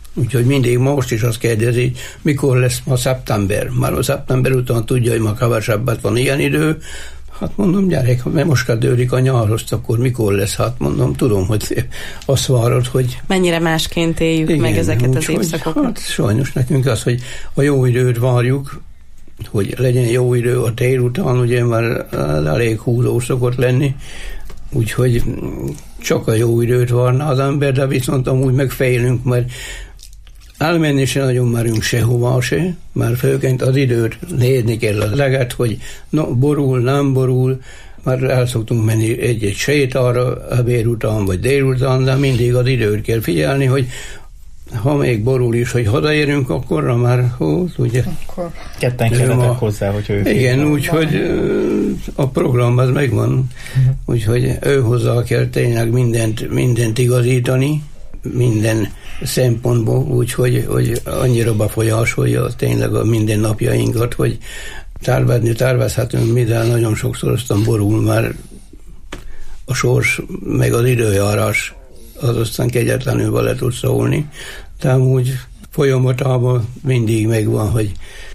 Úgyhogy mindig most is azt kérdezi, mikor lesz ma szeptember. Már a szeptember után tudja, hogy ma kevesebbet van ilyen idő. Hát mondom, gyerek, mert most kezdődik a nyárhoz, akkor mikor lesz? Hát mondom, tudom, hogy azt várod, hogy... Mennyire másként éljük igen, meg ezeket az évszakokat? Hát sajnos nekünk az, hogy a jó időt várjuk, hogy legyen jó idő a tél után, ugye már elég húzó szokott lenni, úgyhogy csak a jó időt várna az ember, de viszont amúgy megfejlünk, mert elmenni se nagyon merünk sehova se, mert főként az időt nézni kell a leget, hogy borul, nem borul, már el szoktunk menni egy-egy sétára ebéd után vagy délután, de mindig az időt kell figyelni, hogy ha még borul is, hogy hazaérünk, akkorra már, ugye? Akkor ketten kelletek hozzá, hogy ő... Igen, úgyhogy a program az megvan, úgyhogy ő hozzá kell tényleg mindent igazítani, minden szempontból, úgyhogy hogy annyira befolyásolja tényleg a mindennapjainkat, hogy tervezhetünk mi, de nagyon sokszor aztán borul már a sors, meg az időjárás, az aztán kegyetlenül vele tud szólni, de úgy folyamatában mindig megvan, hogy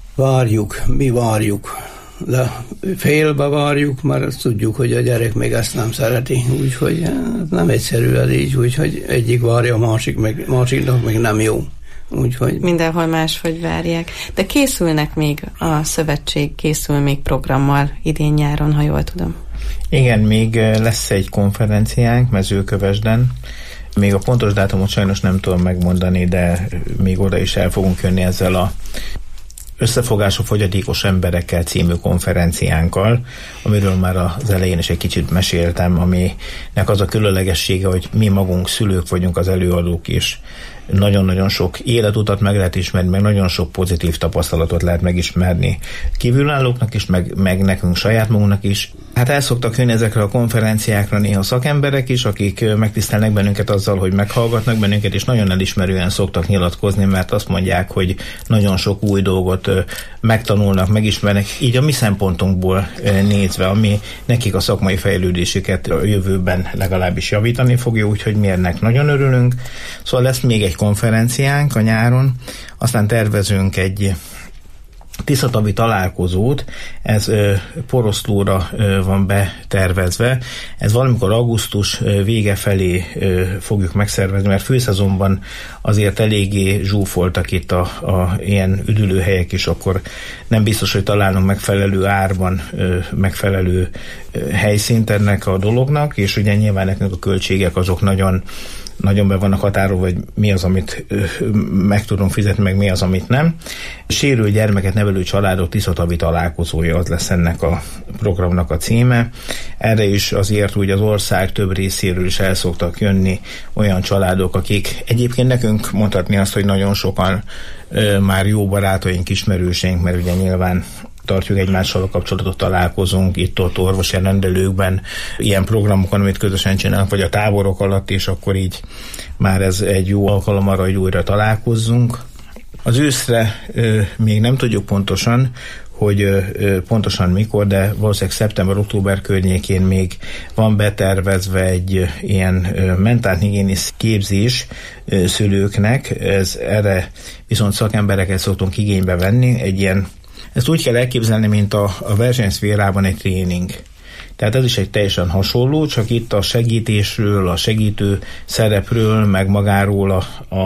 mi várjuk, de félbe várjuk, mert azt tudjuk, hogy a gyerek még ezt nem szereti, úgyhogy nem egyszerű ez így, úgyhogy egyik várja, a másiknak meg nem jó. Úgyhogy... Mindenhol máshogy várják. De készülnek még, a szövetség készül még programmal idén nyáron, ha jól tudom. Igen, még lesz egy konferenciánk Mezőkövesden. Még a pontos dátumot sajnos nem tudom megmondani, de még oda is el fogunk jönni ezzel a Összefogás a fogyatékos emberekkel című konferenciánkkal, amiről már az elején is egy kicsit meséltem, aminek az a különlegessége, hogy mi magunk szülők vagyunk az előadók is. Nagyon-nagyon sok életutat meg lehet ismerni, meg nagyon sok pozitív tapasztalatot lehet megismerni kívülállóknak is, meg nekünk saját magunknak is. Hát el szoktak jönni ezekre a konferenciákra néha szakemberek is, akik megtisztelnek bennünket azzal, hogy meghallgatnak bennünket, és nagyon elismerően szoktak nyilatkozni, mert azt mondják, hogy nagyon sok új dolgot megtanulnak, megismernek, így a mi szempontunkból nézve, ami nekik a szakmai fejlődésüket a jövőben legalábbis javítani fogja, úgyhogy mi ennek nagyon örülünk. Szóval lesz még egy konferenciánk a nyáron, aztán tervezünk egy tiszatavi találkozót, ez Poroszlóra van betervezve. Ez valamikor augusztus vége felé fogjuk megszervezni, mert főszezonban azért eléggé zsúfoltak itt a ilyen üdülőhelyek is, akkor nem biztos, hogy találunk megfelelő árban megfelelő helyszínt ennek a dolognak, és ugye nyilván nekünk a költségek azok nagyon be vannak határolva, hogy mi az, amit meg tudunk fizetni, meg mi az, amit nem. Sérült gyermeket nevelő családok tiszatavi találkozója, az lesz ennek a programnak a címe. Erre is azért úgy az ország több részéről is el szoktak jönni olyan családok, akik egyébként nekünk mondhatni azt, hogy nagyon sokan már jó barátaink, ismerőseink, mert ugye nyilván tartjuk egymással a kapcsolatot, találkozunk itt-ott orvosi rendelőkben, ilyen programokon, amit közösen csinálunk, vagy a táborok alatt, és akkor így már ez egy jó alkalom arra, hogy újra találkozzunk. Az őszre még nem tudjuk pontosan, hogy pontosan mikor, de valószínűleg szeptember-október környékén még van betervezve egy ilyen mentálhigiénisz képzés szülőknek, erre viszont szakembereket szoktunk igénybe venni, egy ilyen. Ezt úgy kell elképzelni, mint a versenyszférában egy tréning. Tehát ez is egy teljesen hasonló, csak itt a segítésről, a segítő szerepről, meg magáról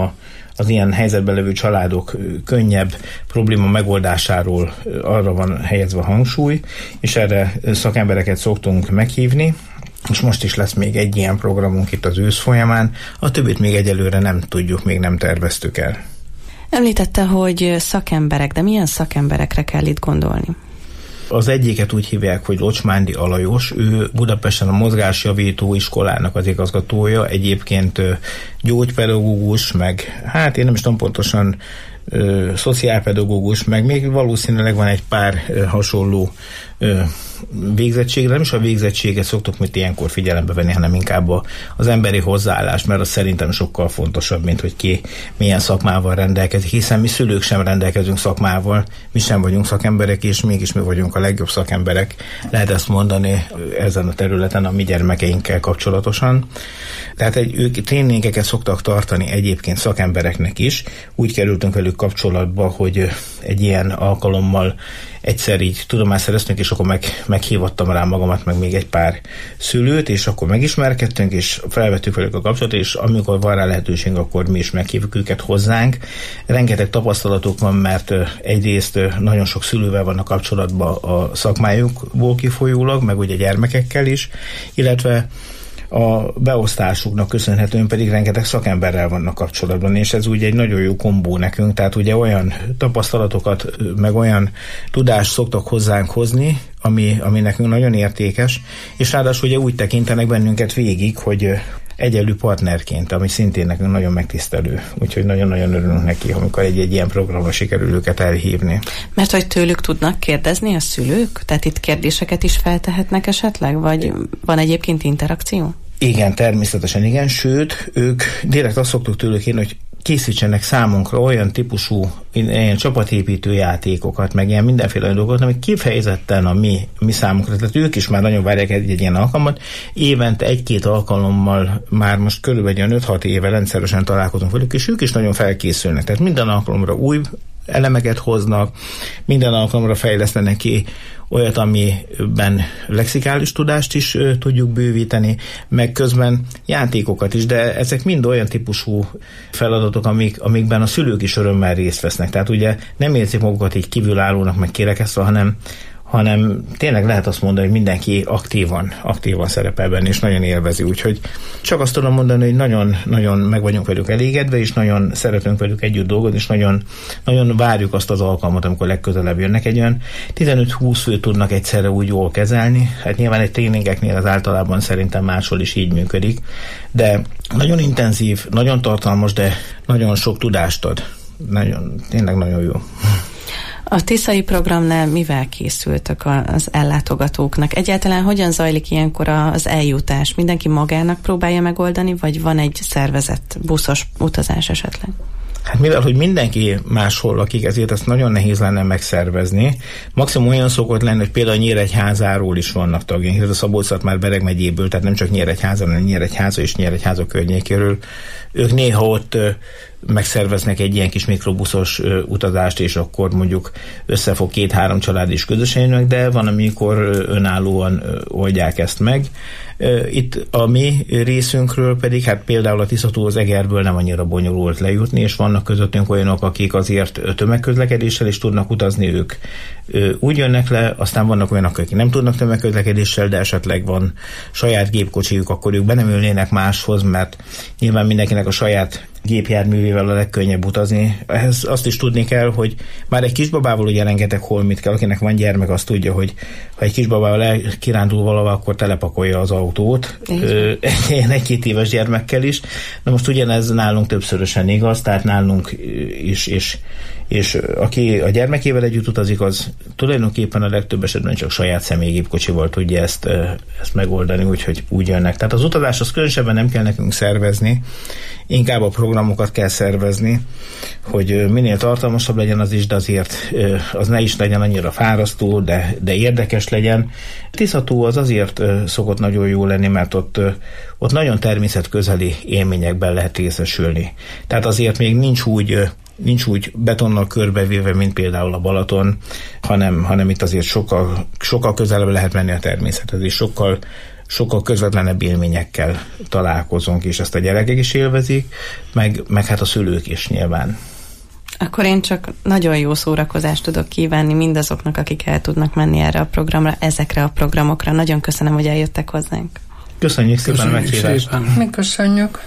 az ilyen helyzetben levő családok könnyebb probléma megoldásáról arra van helyezve hangsúly, és erre szakembereket szoktunk meghívni, és most is lesz még egy ilyen programunk itt az ősz folyamán, a többit még egyelőre nem tudjuk, még nem terveztük el. Említette, hogy szakemberek, de milyen szakemberekre kell itt gondolni? Az egyiket úgy hívják, hogy Locsmándi Alajos, ő Budapesten a mozgásjavító iskolának az igazgatója, egyébként gyógypedagógus, meg hát én nem is tudom pontosan szociálpedagógus, meg még valószínűleg van egy pár hasonló végzettségre, nem is a végzettséget szoktuk mit ilyenkor figyelembe venni, hanem inkább az emberi hozzáállás, mert az szerintem sokkal fontosabb, mint hogy ki milyen szakmával rendelkezik, hiszen mi szülők sem rendelkezünk szakmával, mi sem vagyunk szakemberek, és mégis mi vagyunk a legjobb szakemberek, lehet ezt mondani ezen a területen a mi gyermekeinkkel kapcsolatosan. Tehát ők tréningeket szoktak tartani egyébként szakembereknek is. Úgy kerültünk velük kapcsolatba, hogy egy ilyen alkalommal egyszer így tudomást szereztünk, és akkor meghívottam rá magamat, meg még egy pár szülőt, és akkor megismerkedtünk, és felvettük velük a kapcsolatot, és amikor van rá lehetőség, akkor mi is meghívjuk őket hozzánk. Rengeteg tapasztalatuk van, mert egyrészt nagyon sok szülővel vannak kapcsolatban a szakmájukból kifolyólag, meg ugye gyermekekkel is, illetve a beosztásuknak köszönhetően pedig rengeteg szakemberrel vannak kapcsolatban, és ez úgy egy nagyon jó kombó nekünk, tehát ugye olyan tapasztalatokat, meg olyan tudást szoktak hozzánk hozni, ami nekünk nagyon értékes, és ráadásul ugye úgy tekintenek bennünket végig, hogy egyenlő partnerként, ami szintén nekünk nagyon megtisztelő. Úgyhogy nagyon-nagyon örülünk neki, amikor egy ilyen programra sikerül őket elhívni. Mert hogy tőlük tudnak kérdezni a szülők? Tehát itt kérdéseket is feltehetnek esetleg? Vagy van egyébként interakció? Igen, természetesen igen, sőt, ők direkt azt szoktuk tőlük kérni, hogy készítsenek számunkra olyan típusú ilyen csapatépítő játékokat, meg ilyen mindenféle dolgokat, amik kifejezetten a mi számunkra. Tehát ők is már nagyon várják egy ilyen alkalmat. Évente 1-2 alkalommal már most körülbelül 5-6 éve rendszeresen találkozunk velük, és ők is nagyon felkészülnek. Tehát minden alkalomra új elemeket hoznak, minden alkalomra fejlesztenek ki olyat, amiben lexikális tudást is tudjuk bővíteni, meg közben játékokat is, de ezek mind olyan típusú feladatok, amikben a szülők is örömmel részt vesznek. Tehát ugye nem érzik magukat így kívülállónak, meg kirekesztve, hanem tényleg lehet azt mondani, hogy mindenki aktívan szerepel benne, és nagyon élvezi. Úgyhogy csak azt tudom mondani, hogy nagyon meg vagyunk velük elégedve, és nagyon szeretünk velük együtt dolgozni, és nagyon, nagyon várjuk azt az alkalmat, amikor legközelebb jönnek. Egy olyan 15-20 főt tudnak egyszerre úgy jól kezelni. Hát nyilván egy tréningeknél az általában szerintem máshol is így működik, de nagyon intenzív, nagyon tartalmas, de nagyon sok tudást ad. Tényleg nagyon jó. A Tiszai programnál mivel készültök az ellátogatóknak? Egyáltalán hogyan zajlik ilyenkor az eljutás? Mindenki magának próbálja megoldani, vagy van egy szervezett buszos utazás esetleg? Hát mivel, hogy mindenki máshol lakik, ezért ezt nagyon nehéz lenne megszervezni. Maximum olyan szokott lenni, hogy például Nyíregyházáról is vannak tagjaink, ez a Szabolcs-Szatmár-Bereg megyéből, tehát nem csak Nyíregyháza, hanem Nyíregyháza és Nyíregyháza környékéről. Ők néha ott megszerveznek egy ilyen kis mikrobuszos utazást, és akkor mondjuk összefog 2-3 család is közösen jönnek, de van, amikor önállóan oldják ezt meg. Itt a mi részünkről pedig, hát például a Tiszató az Egerből nem annyira bonyolult lejutni, és vannak közöttünk olyanok, akik azért tömegközlekedéssel is tudnak utazni, ők úgy jönnek le, aztán vannak olyanok, akik nem tudnak tömegközlekedéssel, de esetleg van saját gépkocsijuk, akkor ők be nem ülnének máshoz, mert nyilván mindenkinek a saját gépjárművével a legkönnyebb utazni. Ehhez azt is tudni kell, hogy már egy kisbabával ugye rengeteg holmit kell, akinek van gyermek, azt tudja, hogy ha egy kisbabával kirándul valahol, akkor telepakolja az autót. Egy-két éves gyermekkel is. Na most ugyanez nálunk többszörösen igaz, tehát nálunk is és aki a gyermekével együtt utazik, az tulajdonképpen a legtöbb esetben csak saját személygépkocsival tudja ezt megoldani, úgyhogy úgy jönnek. Tehát az utazás az különösebben nem kell nekünk szervezni, inkább a programokat kell szervezni, hogy minél tartalmasabb legyen az is, de azért az ne is legyen annyira fárasztó, de érdekes legyen. Tiszató az azért szokott nagyon jó lenni, mert ott nagyon természetközeli élményekben lehet részesülni. Tehát azért még nincs úgy betonnal körbevéve, mint például a Balaton, hanem itt azért sokkal közelebb lehet menni a természethez, és sokkal közvetlenebb élményekkel találkozunk, és ezt a gyerekek is élvezik, meg hát a szülők is nyilván. Akkor én csak nagyon jó szórakozást tudok kívánni mindazoknak, akik el tudnak menni erre a programra, ezekre a programokra. Nagyon köszönöm, hogy eljöttek hozzánk. Köszönjük szépen a meghívást. Mi köszönjük.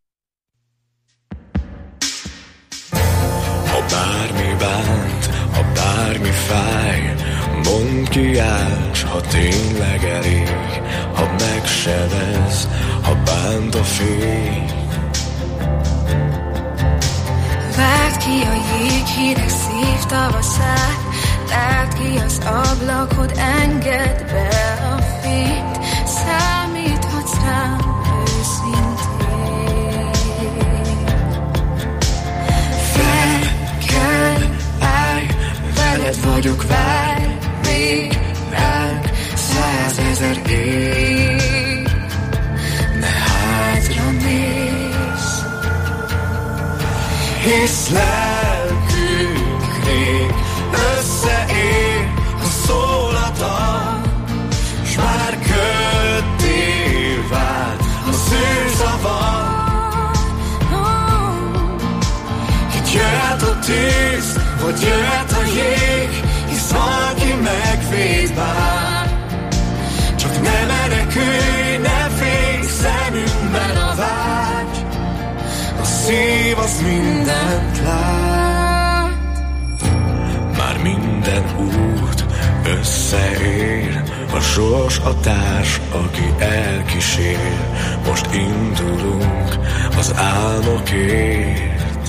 Ha bármi bánt, ha bármi fáj, mondd ki ács, ha tényleg elég, ha megsebez, ha bánt a fény. Vágd ki a jég hideg szív tavaszát, lát ki az ablakod, engedd be a fényt, számíthatsz rám őszintén. Fel kell, állj, veled vagyok, várj még ránk 100 000 év, ne hátra nézz, hisz lelkünk rég összeér, ha szól a dal, s már kötté vált a szűrzavar. Itt jöhet a tűz, vagy jöhet a jég, hisz valaki megvéd már. Csak ne menekülj, ne félj, szemünkben a vágy, a szív az mindent lát. Már minden út összeér, a sors a társ, aki elkísér. Most indulunk az álmokért,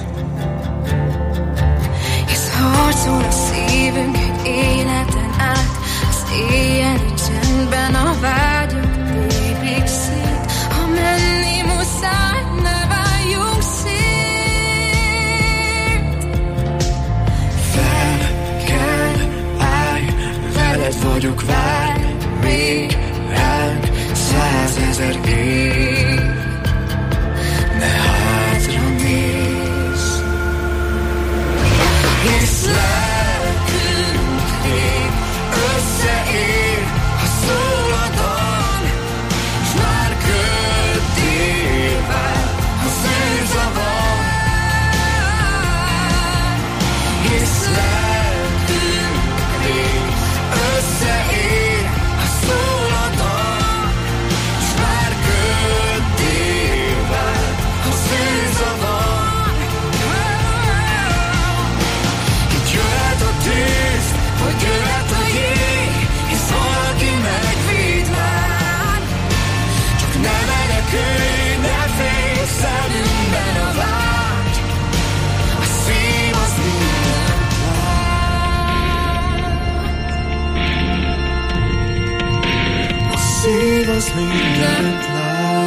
hisz harcol a szívünk egy életen át, az éjjeli csendben a vágyunk tépik szét. Ha menni muszáj, ne váljunk szét. Fel kell, állj, veled vagyok, várj még ránk 100 000 év, ne hátra nézz, hisz lelkünk rég összeér, ha szól a dal, s már kötté vált a szűrzavar. Hisz lelkünk rég összeér, ha szól a dal, s már kötté vált a szűrzavar. Itt jöhet a tűz, vagy jöhet a jég, hisz valaki megvéd már. Csak ne menekülj, ne félj, szemünkben a vágy, a szív az mindent lát. A szív az mindent lát.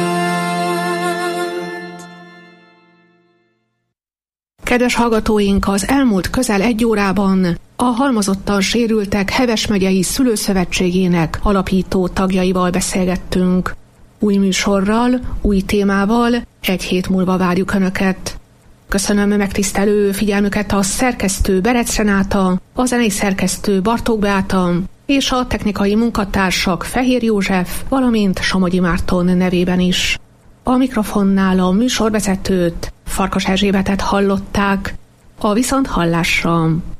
Kedves hallgatóink, az elmúlt közel 1 órában a halmozottan sérültek Heves megyei szülőszövetségének alapító tagjaival beszélgettünk. Új műsorral, új témával 1 hét múlva várjuk Önöket. Köszönöm megtisztelő figyelmüket a szerkesztő Berec Renáta, a zenei szerkesztő Bartók Beáta és a technikai munkatársak Fehér József, valamint Somogyi Márton nevében is. A mikrofonnál a műsorvezetőt, Farkas Erzsébetet hallották. A viszonthallásra!